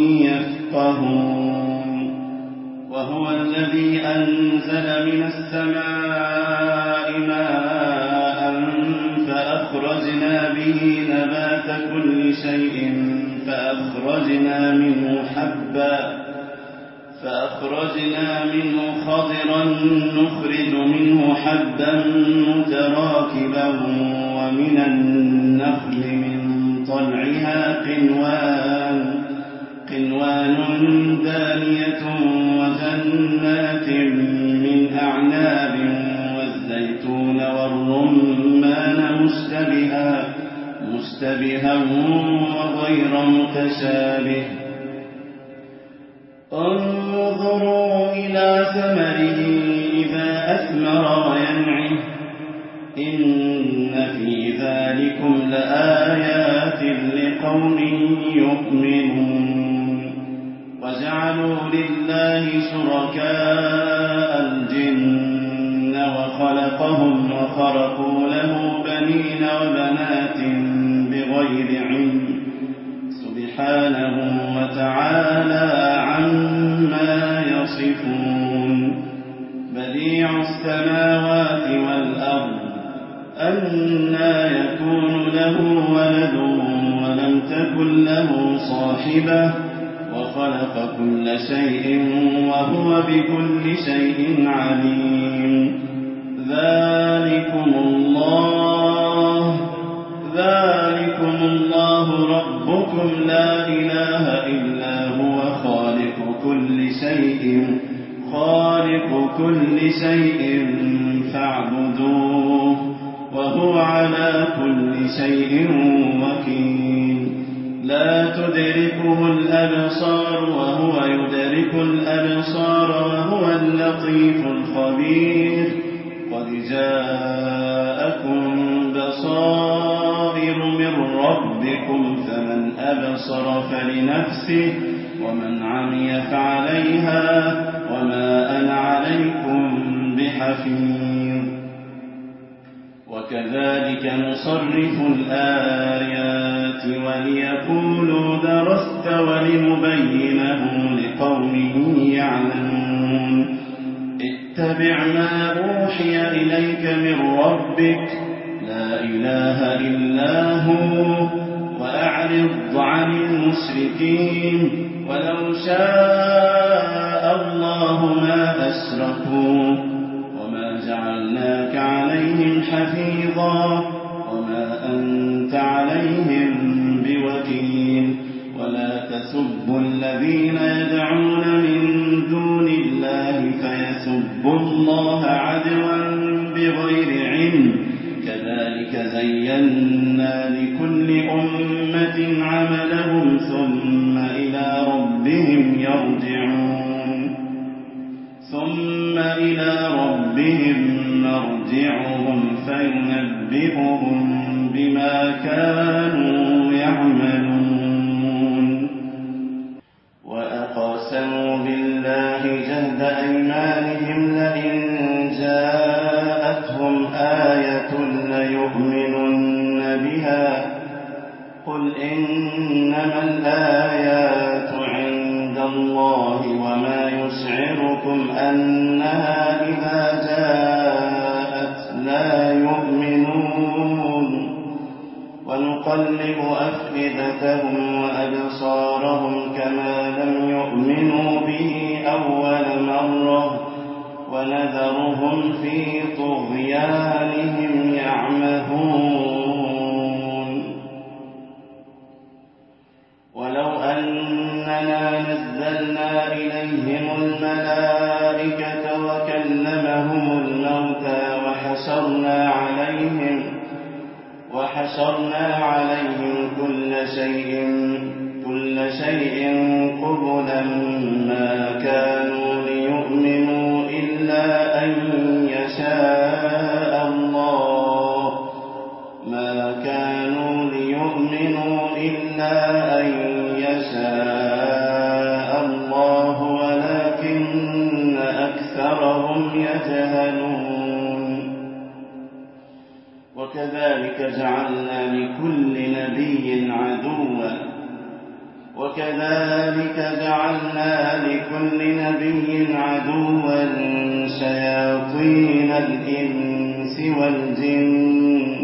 يفقهون. وهو الذي أنزل من السماء ماء فأخرجنا به نبات كل شيء فأخرجنا منه حبا فأخرجنا منه خضرا نخرج منه حبا متراكبا ومن النخل من طلعها قنوان قنوان دانية وجنات من أعناب والزيتون والرمان مشتبها مشتبها وغير متشابه انظروا إلى ثمره إذا أثمر وينعه إن في ذلكم لآيات لقوم يؤمنون وجعلوا لله شركاء الجن وخلقهم وخرقوا له بنين وبنات بغير علم سبحانه وتعالى عما يصفون بديع السماوات والأرض أنى يكون له ولد ولم تكن له صاحبة وخلق كل شيء وهو بكل شيء عليم ذلكم الله ذلكم الله ربكم لا إله إلا هو خالق كل شيء خالق كل شيء فاعبدوه وهو على كل شيء وكيل لا تدركه الأبصار وهو يدرك الأبصار وهو اللطيف الخبير قد جاءكم بصائر من ربكم فمن أبصر فلنفسه ومن عمي فعليها وما أنا عليكم بحفيظ وكذلك نصرف الآيات وليقولوا درست ولنبينه لقوم يعلمون اتبع ما أوحي إليك من ربك لا إله إلا هو وأعرض عن المشركين ولو شاء الله ما أشركوا وما جعلناك عليهم حفيظا وما أنت عليهم بوكيل ولا تسبوا الذين يدعون من دون الله فيسبوا الله عدوا بغير علم كذلك زينا لكل أمة عملهم ثم إلى ربهم يرجعون ثم إلى ربهم مرجعهم فينبئهم بما كانوا يعملون وأقسموا بالله جهد أيمانهم لئن جاءتهم آية ليؤمنن بها قل إنما الآيات عند الله وما يشعركم أنها إذا جاءت لا يؤمنون ونقلب أفئدتهم وأبصارهم كما لم يؤمنوا به أول مرة ونذرهم في طغيانهم يعمهون ولو أننا نزلنا إليهم الملائكة وكلمهم الموتى وحشرنا عليهم وحشرنا عليهم كل شيء كل شيء قبلا ما كانوا ليؤمنوا إلا أن يشاء الله ما كانوا ليؤمنوا إلا أن يشاء الله ولكن أكثرهم يجهلون وكذلك جعلنا لكل نبي عدوا وكذلك جعلنا لكل نبي عدوا شياطين الإنس والجن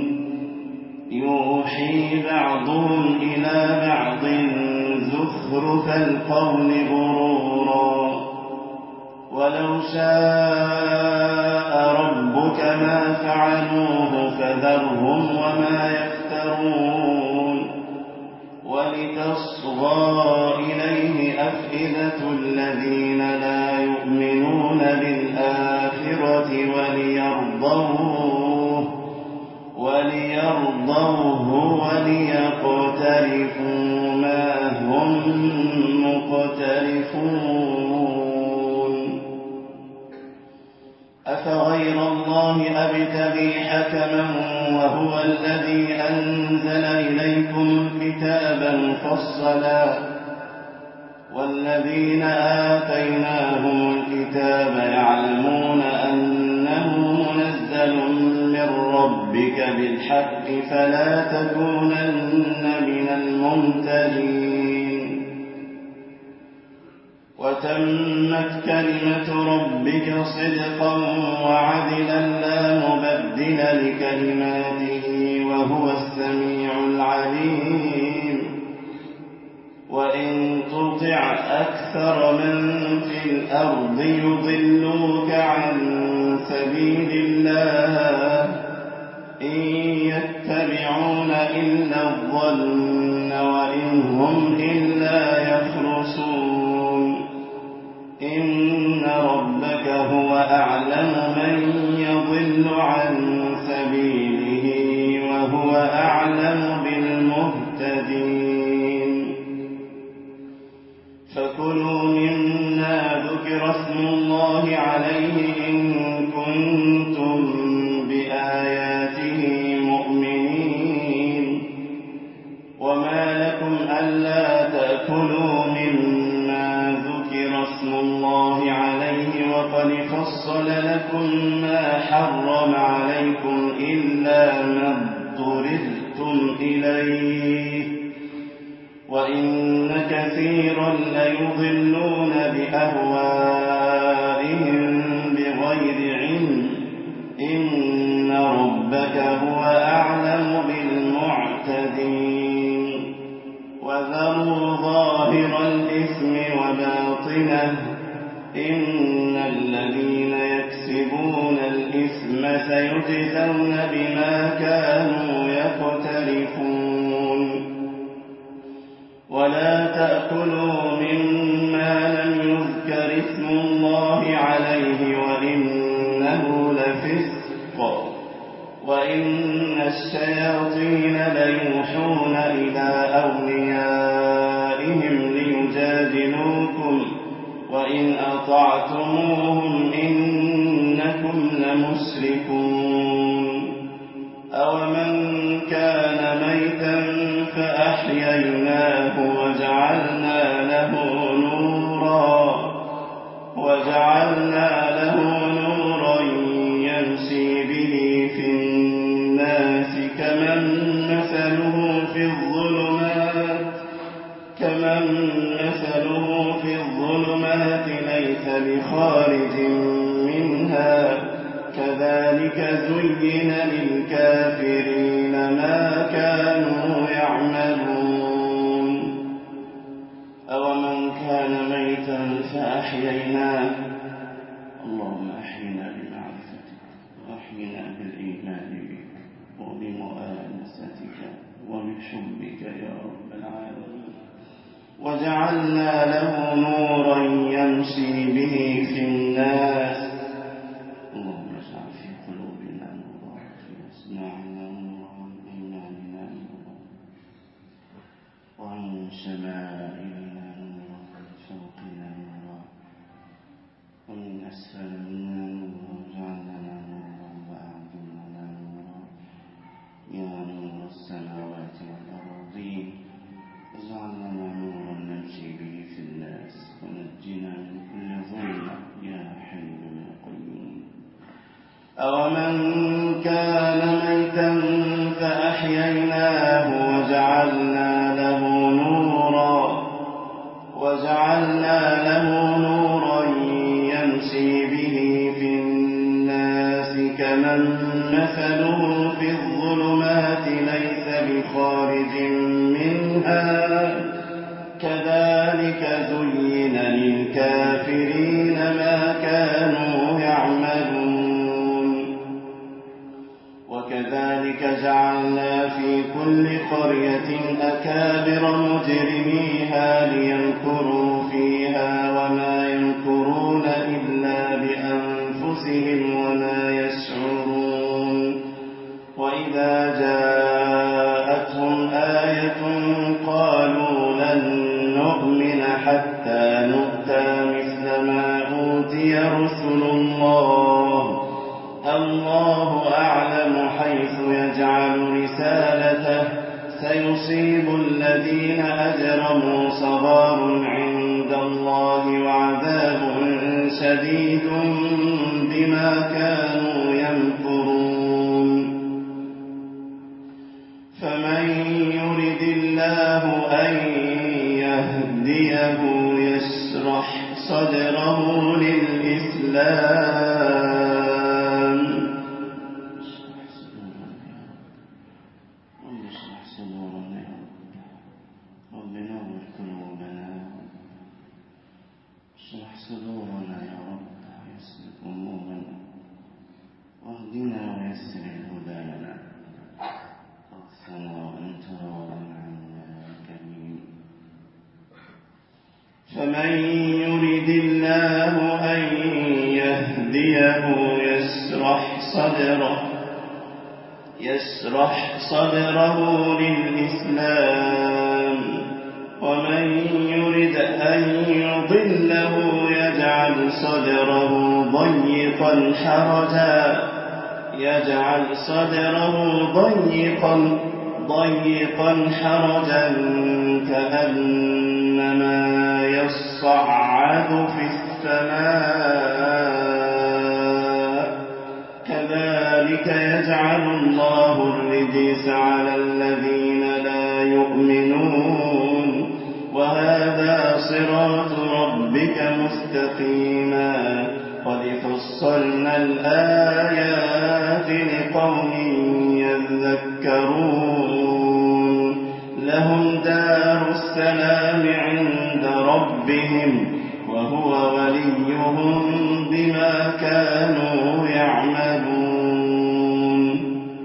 يوحي بعضهم إلى بعض زخرف القول غرورا ولو شاء ربك ما فعلوه فذرهم وما يفترون ولتسبح وتصغى إليه أفئدة الذين لا يؤمنون بالآخرة وليرضوه وليرضوه وليقترفوا ما هم مقترفون. أفغير الله أبتغي حكما وهو الذي أنزل إليكم كتابا مفصلا والذين آتيناهم الكتاب يعلمون أنه منزل من ربك بالحق فلا تكونن من الممترين. وتمت كلمة ربك صدقا وعدلا لا مبدل لكلماته وهو السميع العليم. وإن تطع أكثر من في الأرض يضلوك عن سبيل الله إن يتبعون إلا الظن وإن هم إلا يخرصون. إن ربك هو أعلم من يضل عن سبيله وهو أعلم بالمهتدين. فكلوا مما ذكر اسم الله عليه إن كنتم بآياته مؤمنين. وما لكم ألا تأكلوا مما ذكر اسم الله عليه وقد فصل لكم ما حرم عليكم إلا ما اضطررتم إليه وإن كثيرا ليضلون بأهوائهم بغير علم. إن ربك هو أعلم بالمعتدين. وذروا ظاهر الإثم وباطنه إن الذين يكسبون الإثم سيجزون بما كانوا يقترفون. ولا تأكلوا مما لم يذكر اسم الله عليه وإنه لفسق وإن الشياطين ليوحون إلى أوليائهم ليجادلوكم وإن أطعتموهم إنكم لمشركون. أومن كان ميتا فأحييناه وجعلنا له نورا وجعلنا له نورا يمشي به في الناس كمن مثله في الظلمات كمن مثله في الظلمات ليس بخارج منها كذلك زين للكافرين ما كانوا يعملون. أومن كان ميتا فأحييناه اللهم أحينا بمعرفتك وأحينا بالإيمان بك وبمؤانستك وبحبك يا رب العالمين. وجعلنا له نورا يمشي به في الناس. اللهم اجعل في قلوبنا نورا في أسماعنا نورا وإيماننا نورا وعن شمائلنا نورا ومن فوقنا نورا ومن أسفل منا نورا واجعلنا نورا وأعظمنا نورا يا نور السماوات والأرضين. واجعلنا نورا نمشي به في الناس ونجنا من كل ظلمة يا حي يا قيوم. أومن كان ميتا فأحييناه وجعلنا له نورا وجعلنا له نورا يمشي به في الناس كمن مثله في الظلمات ليس بخارج منها كذلك زين للكافرين ما كانوا يعملون. وكذلك كذلك جعلنا في كل قرية أكابر مجرميها ليمكروا فيها وما يمكرون إلا بأنفسهم وما يشعرون وإذا جاءتهم آية قالوا لن نؤمن حتى نؤتى مثل ما أوتي رسل الله الله أعلم حيث يجعل رسالته سيصيب الذين أجرموا صغار عند الله وعذاب شديد بما كانوا يمكرون فمن يرد الله أن يهديه يشرح صدره للإسلام صدورنا يا رب يسر أمورنا واهدنا ويسر الهدى لنا اغفرنا وأنت راض عنا كريم فمن يرد الله أن يهديه يشرح صدره يشرح صدره للإسلام ومن يرد أن يضله يجعل صدره ضيقا حرجا يجعل صدره ضيقا ضيقا حرجا كأنما يصعد في السماء كذلك يجعل الله الرجس على الذين لا يؤمنون وهذا صراط ربك مستقيما قد فصلنا الآيات لقوم يذكرون لهم دار السلام عند ربهم وهو وليهم بما كانوا يعملون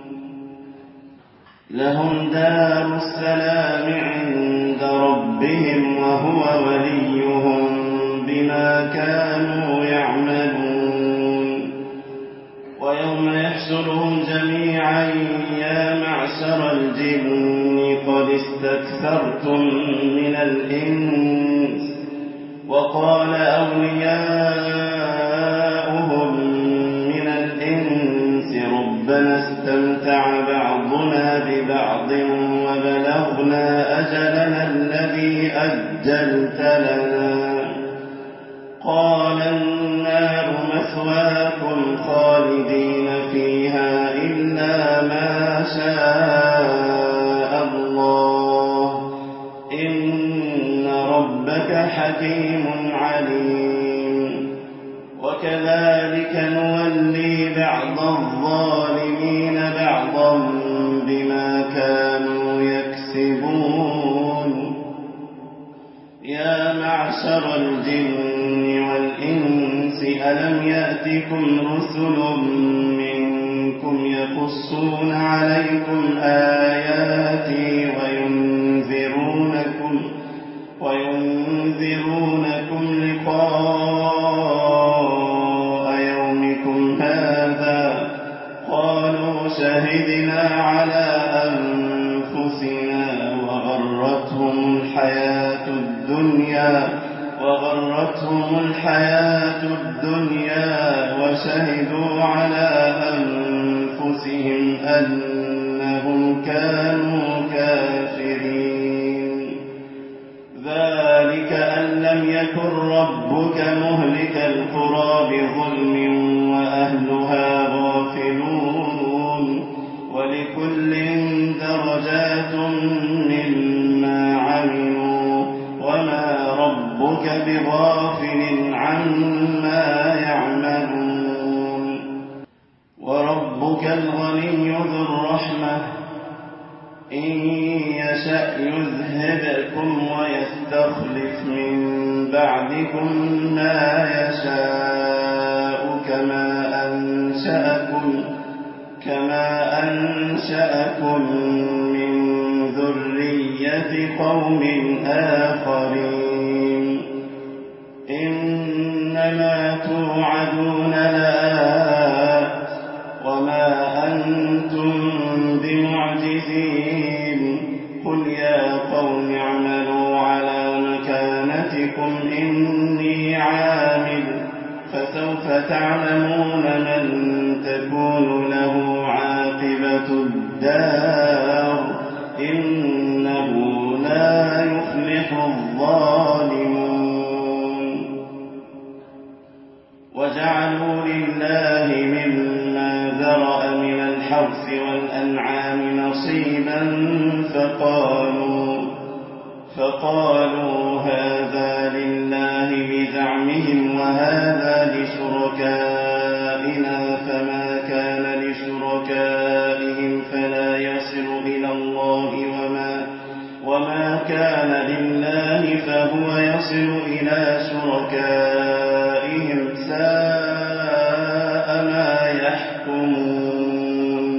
لهم دار السلام عند ربهم وهو وليهم بما كانوا يعملون ويوم يحشرهم جميعا يا معشر الجن قد استكثرتم من الإنس وقال أولياؤهم من الإنس ربنا استمتع بعضنا ببعض وبلغنا أجلنا الذي أجلت لنا قال النار مثواكم خالدين فيها إلا ما شاء الله إن ربك حكيم عليم وكذلك نولي بعض الظالمين بعضا بما كانوا يكسبون يا معشر الجن والإنس ألم يأتكم رسل منكم يقصون عليكم آياتي وينذرونكم وينذرونكم لقاء يومكم هذا قالوا شهدنا على أنفسنا وغرتهم الحياة الدنيا وغرتهم الحياة الدنيا وشهدوا على أنفسهم أنهم كانوا كافرين ذلك أن لم يكن ربك مهلك القرى بظلم وأهلها غافلون ولكل درجات مما عملوا وما ربك بغافل عما يعملون وربك الغني ذو الرحمة إن يشأ يذهبكم ويستخلف من بعدكم ما يشاء كما أنشأكم كما أنشأكم أنشأكم من ذرية قوم آخرين إنما توعدون لآت وما أنتم بمعجزين قل يا قوم اعملوا على مكانتكم إني عامل فسوف تعلمون من تكون له عاقبة الدار إنه لا يفلح الظالمون وجعلوا لله مما ذرأ من الحرث والأنعام نصيبا فقالوا فقالوا هذا لله بزعمهم وهذا لشركائنا فما كان لشركائهم فلا يصل إلى الله وما, وما كان لله فهو يصل إلى شركائهم ساء ما يحكمون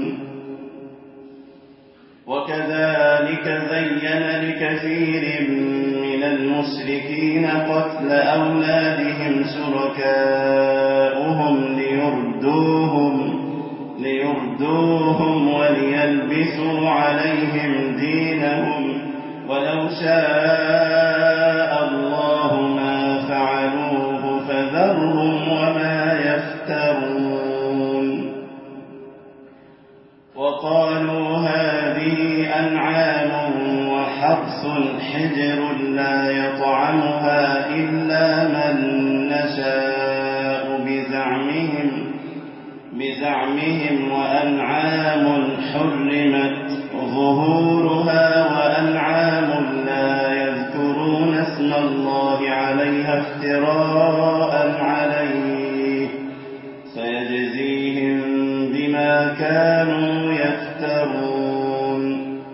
وكذلك زين لكثير من المشركين قتل أولادهم شركاؤهم ليردوهم, ليردوهم وليلبسوا عليهم دينهم ولو شاء الله ما فعلوه فذرهم وما يفترون وقالوا هذه أنعام وحرث حجر لا يطعمها إلا من نشاء بزعمهم, بزعمهم وأنعام حرمت ظهورها وأنعام لا يذكرون اسم الله عليها افتراء عليه سيجزيهم بما كانوا يفترون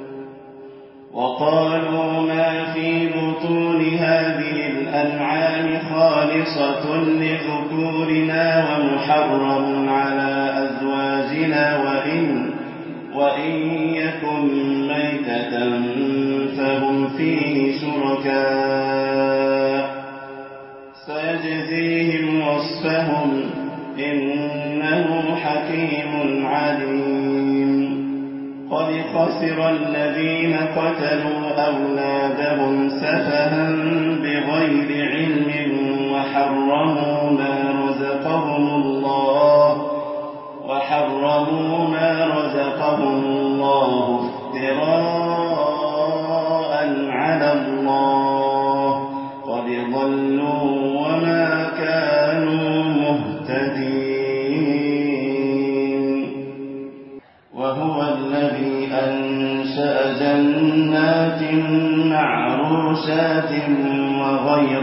وقالوا ما في بطون هذه الأنعام خالصة لذكورنا ومحرم على أزواجنا وإن, وإن يكن ميتة فهم فيه شركاء سيجزيهم وصفهم إنه حكيم عليم قد خسر الذين قتلوا أولادهم سفها بغير علم وحرموا ما رزقهم الله وحرموا ما رزقهم الله افتراء على الله قد ضلوا وما كانوا مهتدين وهو الذي أنشأ جنات معروشات وغير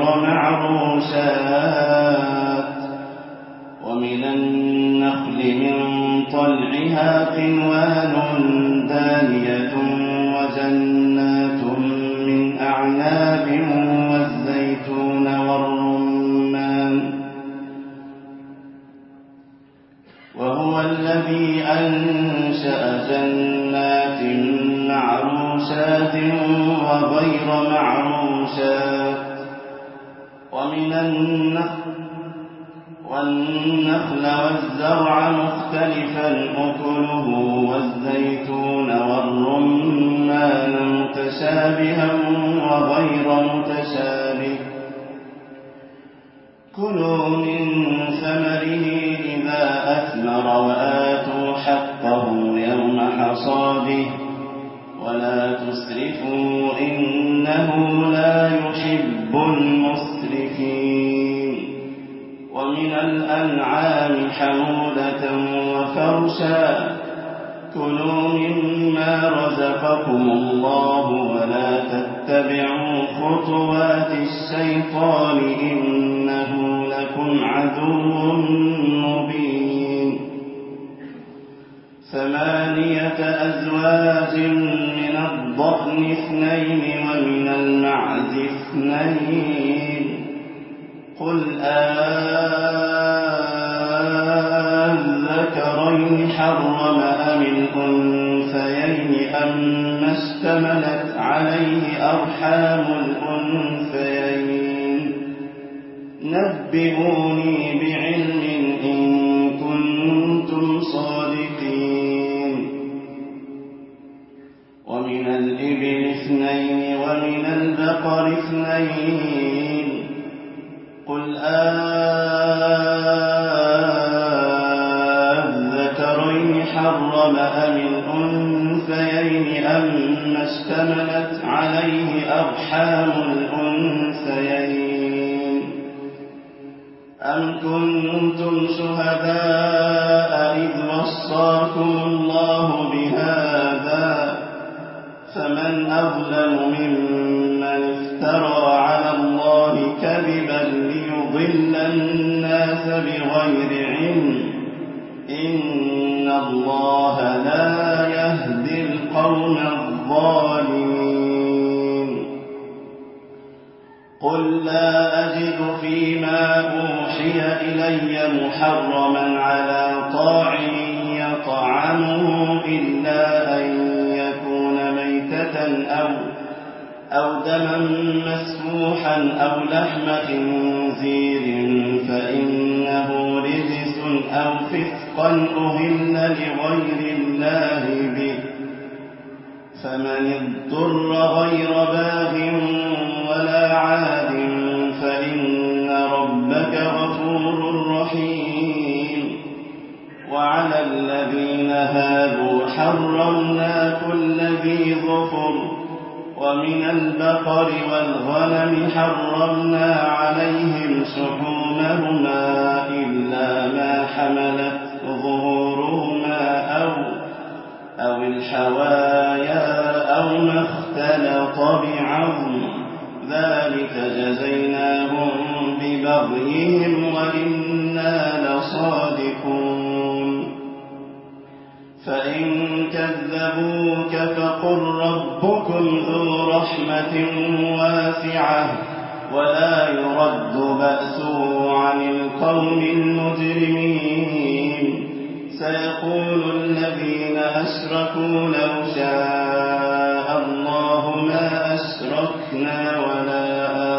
معروشات ومن النخل من طلعها قنوان دانية وجنات من أعناب والزيتون والرمان وهو الذي أنشأ جنات معروشات وغير معروشات ومن النخل والنخل والزرع مختلفا أكله والزيتون والرمان متشابها وغير متشابه كلوا من ثمره إذا أثمر وآتوا حقه يوم حصاده ولا تسرفوا إنه لا يحب المسرفين ومن الأنعام حمولة وفرشا كلوا مما رزقكم الله ولا تتبعوا خطوات الشيطان إنه لكم عدو مبين ثمانية أزواج من الضأن اثنين ومن المعز اثنين قل آه الذكرين حرم أم الأنثيين أما اشتملت عليه أرحام الأنثيين نبئوني بعلم إن كنتم صادقين. ومن الإبل اثنين ومن البقر اثنين قل أذكرين حرم أم الأنثيين أما اشتملت عليه أرحام الأنثيين أم كنتم شهداء إذ وصاكم الله بهذا فمن أظلم ممن افترى على الله كذبا ليضل الناس بغير علم إن الله لا يهدي القوم الظالمين. قل لا أجد فيما أوحي إلي محرما على طاعم يطعمه إلا أن يكون ميتة أو أو دما مسفوحا أو لحم خنزير فإنه رجس أو فسقا أهل لغير الله به فمن اضطر غير باغ ولا عاد فإن ربك غفور رحيم. وعلى الذين هادوا حرمنا كل ذي ظفر ومن البقر والغنم حرمنا عليهم شحومهما إلا ما حملت ظهورهما أو أو الحوايا أو ما اختلط بعظم ذلك جزيناهم ببغيهم وإنا لصادقون. فإن كذبوك فقل ربكم ذو رحمة واسعة ولا يرد بأسه عن القوم المجرمين. سيقول الذين أشركوا لو شاء الله ما أشركنا ولا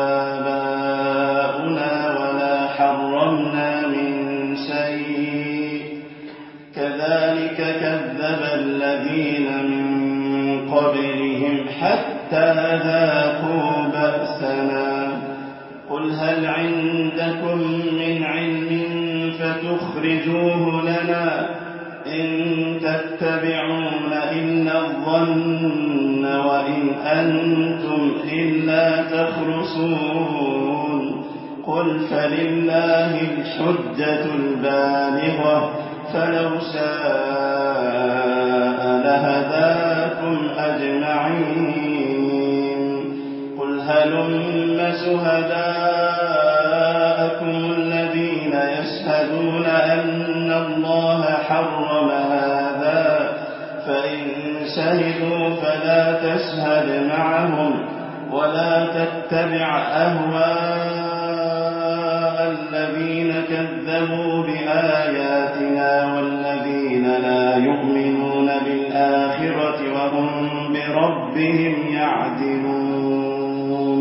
آباؤنا ولا حرمنا من شيء كذلك كذب الذين من قبلهم حتى ذاقوا بأسنا. قل هل عندكم من علم فتخرجوه لنا إن تتبعون إلا الظن وإن أنتم إلا تخرصون. قل فلله الحجة البالغة فلو شاء لهداكم أجمعين. قل هلم شهداءكم الذين يشهدون أن الله حرم هذا فإن شهدوا فلا تشهد معهم ولا تتبع أهواء الذين كذبوا بآياتنا والذين لا يؤمنون بالآخرة وهم بربهم يعدلون.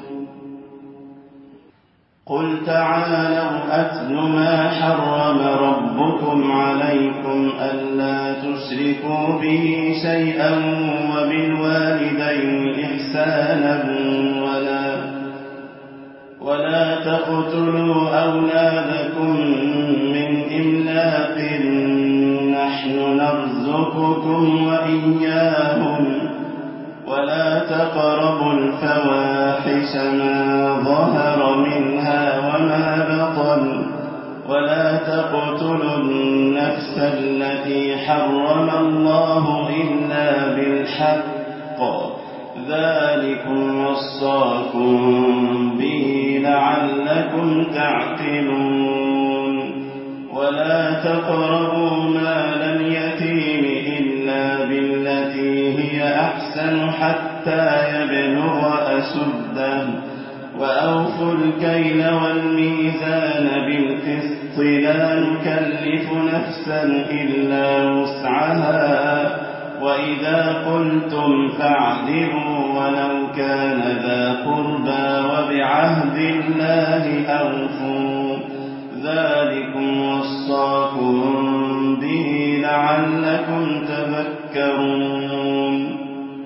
قل تعالوا أتل ما حرم ربكم عليكم ألا تشركوا به شيئا وبالوالدين إحسانا ولا ولا تقتلوا أولادكم من إملاق نحن نرزقكم وإياهم ولا تقربوا الفواحش ما ظهر منها وما بطن ولا تقتلوا النفس التي حرم الله إلا بالحق ذلكم وصاكم به لعلكم تعقلون. ولا تقربوا مال اليتيم إلا بالتي هي أحسن حتى يبلغ أشده وأوفوا الكيل والميزان بالقسط لا نكلف نفسا إلا وسعها وإذا قلتم فاعدلوا ولو كان ذا قربى وبعهد الله أوفوا ذلكم وصاكم به لعلكم تذكرون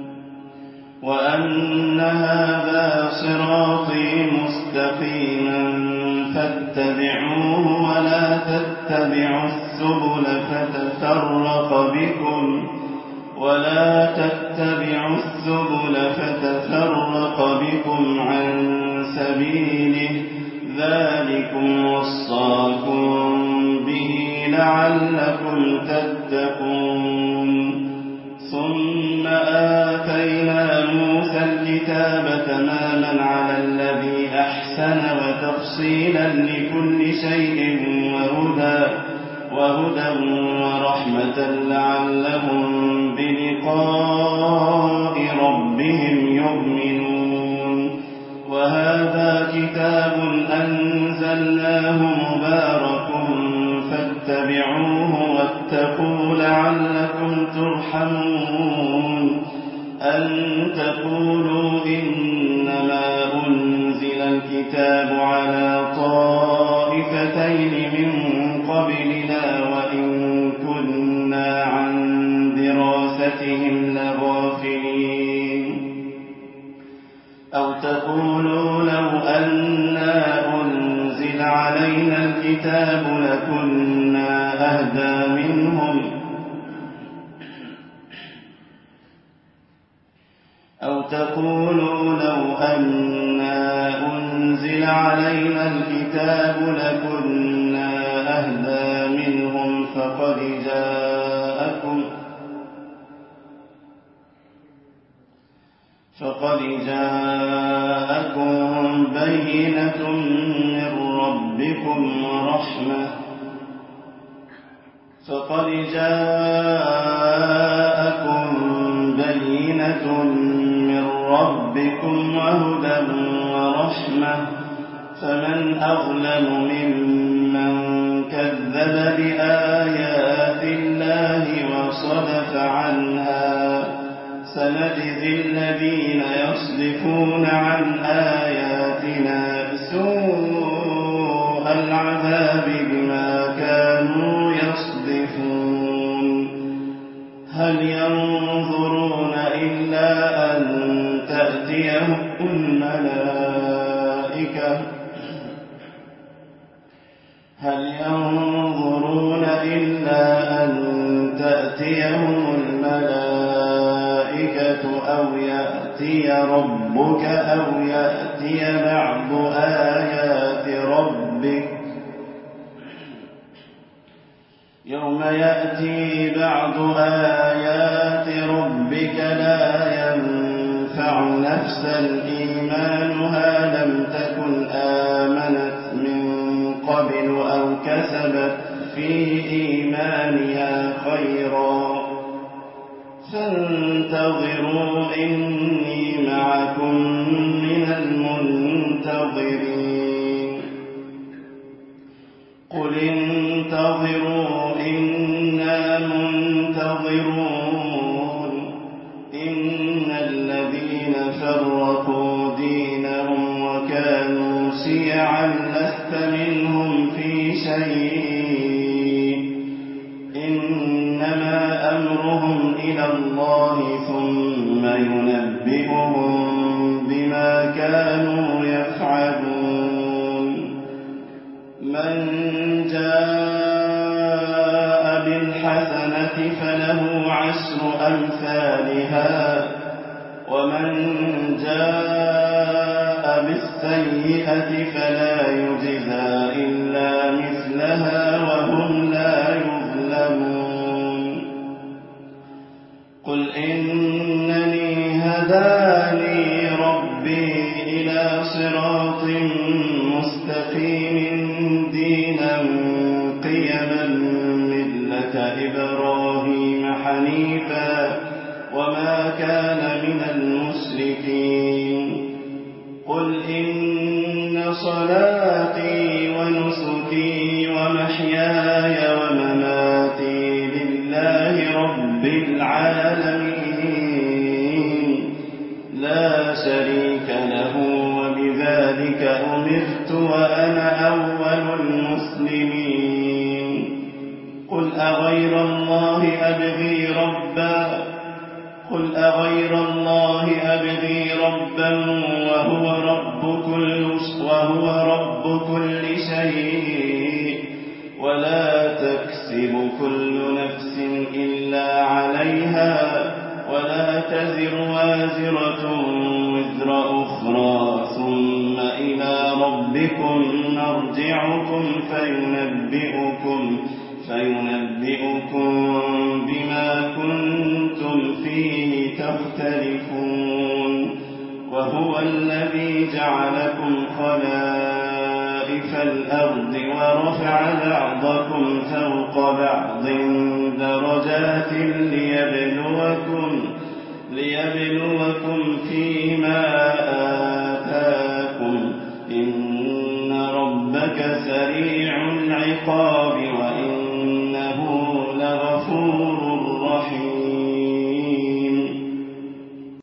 وأن هذا صراطي مستقيما فاتبعوه ولا تتبعوا السبل فتفرق بكم ولا تتبعوا السبل فتفرق بكم عن سبيله ذلكم وصاكم به لعلكم تتقون ثم آتينا موسى الكتاب تماما على الذي أحسن وتفصيلا لكل شيء وهدى وهدى ورحمة لعلهم بلقاء ربهم يؤمنون وهذا كتاب أنزلناه مبارك فاتبعوه واتقوا لعلكم ترحمون أن تقولوا إنما أنزل الكتاب على طائفتين من قبلنا وإن كنا عن دراستهم لغافلين أو تقولوا لو أنا أنزل علينا الكتاب لكنا أهدى منهم أو تقولوا لو أنا أنزل علينا الكتاب لكنا أهدى منهم فقد جاءكم فقد جاءكم بينة من ربكم ورحمة فقد جاءكم بينة من ربكم وهدى ورحمة فمن أظلم ممن كذب بآيات الله وصدف عنها سنجزي الذين يصدفون عن آياتنا سوء العذاب بما كانوا يصدفون هل ينظرون إلا أن تأتيهم الملائكة هل ينظرون إلا أن تأتيهم الملائكة أو يأتي ربك أو يأتي بعض آيات ربك يوم يأتي بعض آيات ربك لا ينفع نفسا إيمانها لم تكن آمنت من قبل أو كسبت في إيمانها خيرا فانتظروا إني معكم من المنتظرين قل انتظروا إنا منتظرون إن الذين فرقوا دينهم وكانوا شيعا لست منهم في شيء إنما أمرهم إلى الله ثم ينبئهم بما كانوا يفعلون من جاء بالحسنة فله عشر أمثالها ومن جاء بالسيئة فلا يجزى إلا مثلها وهم لا يظلمون قل إنني هداني ربي إلى صراط مستقيم دينا قيما ملة إبراهيم حنيفا وما كان من المشركين قل إن صلاتي ونسكي ومحياي شريك له وبذلك أمرت وأنا أول المسلمين قل أغير الله أبغي ربا قل أغير الله أبغي ربا وهو رب كل وهو رب كل شيء ولا تكسب كل نفس إلا عليها ولا تزر وازرة وزر أخرى ثم إلى ربكم نرجعكم فينبئكم فينبئكم بما كنتم فيه تختلفون وهو الذي جعلكم خلائف الأرض ورفع بعضكم فوق بعض درجات ليبلوكم ليبلوكم فيما آتاكم إن ربك سريع العقاب وإن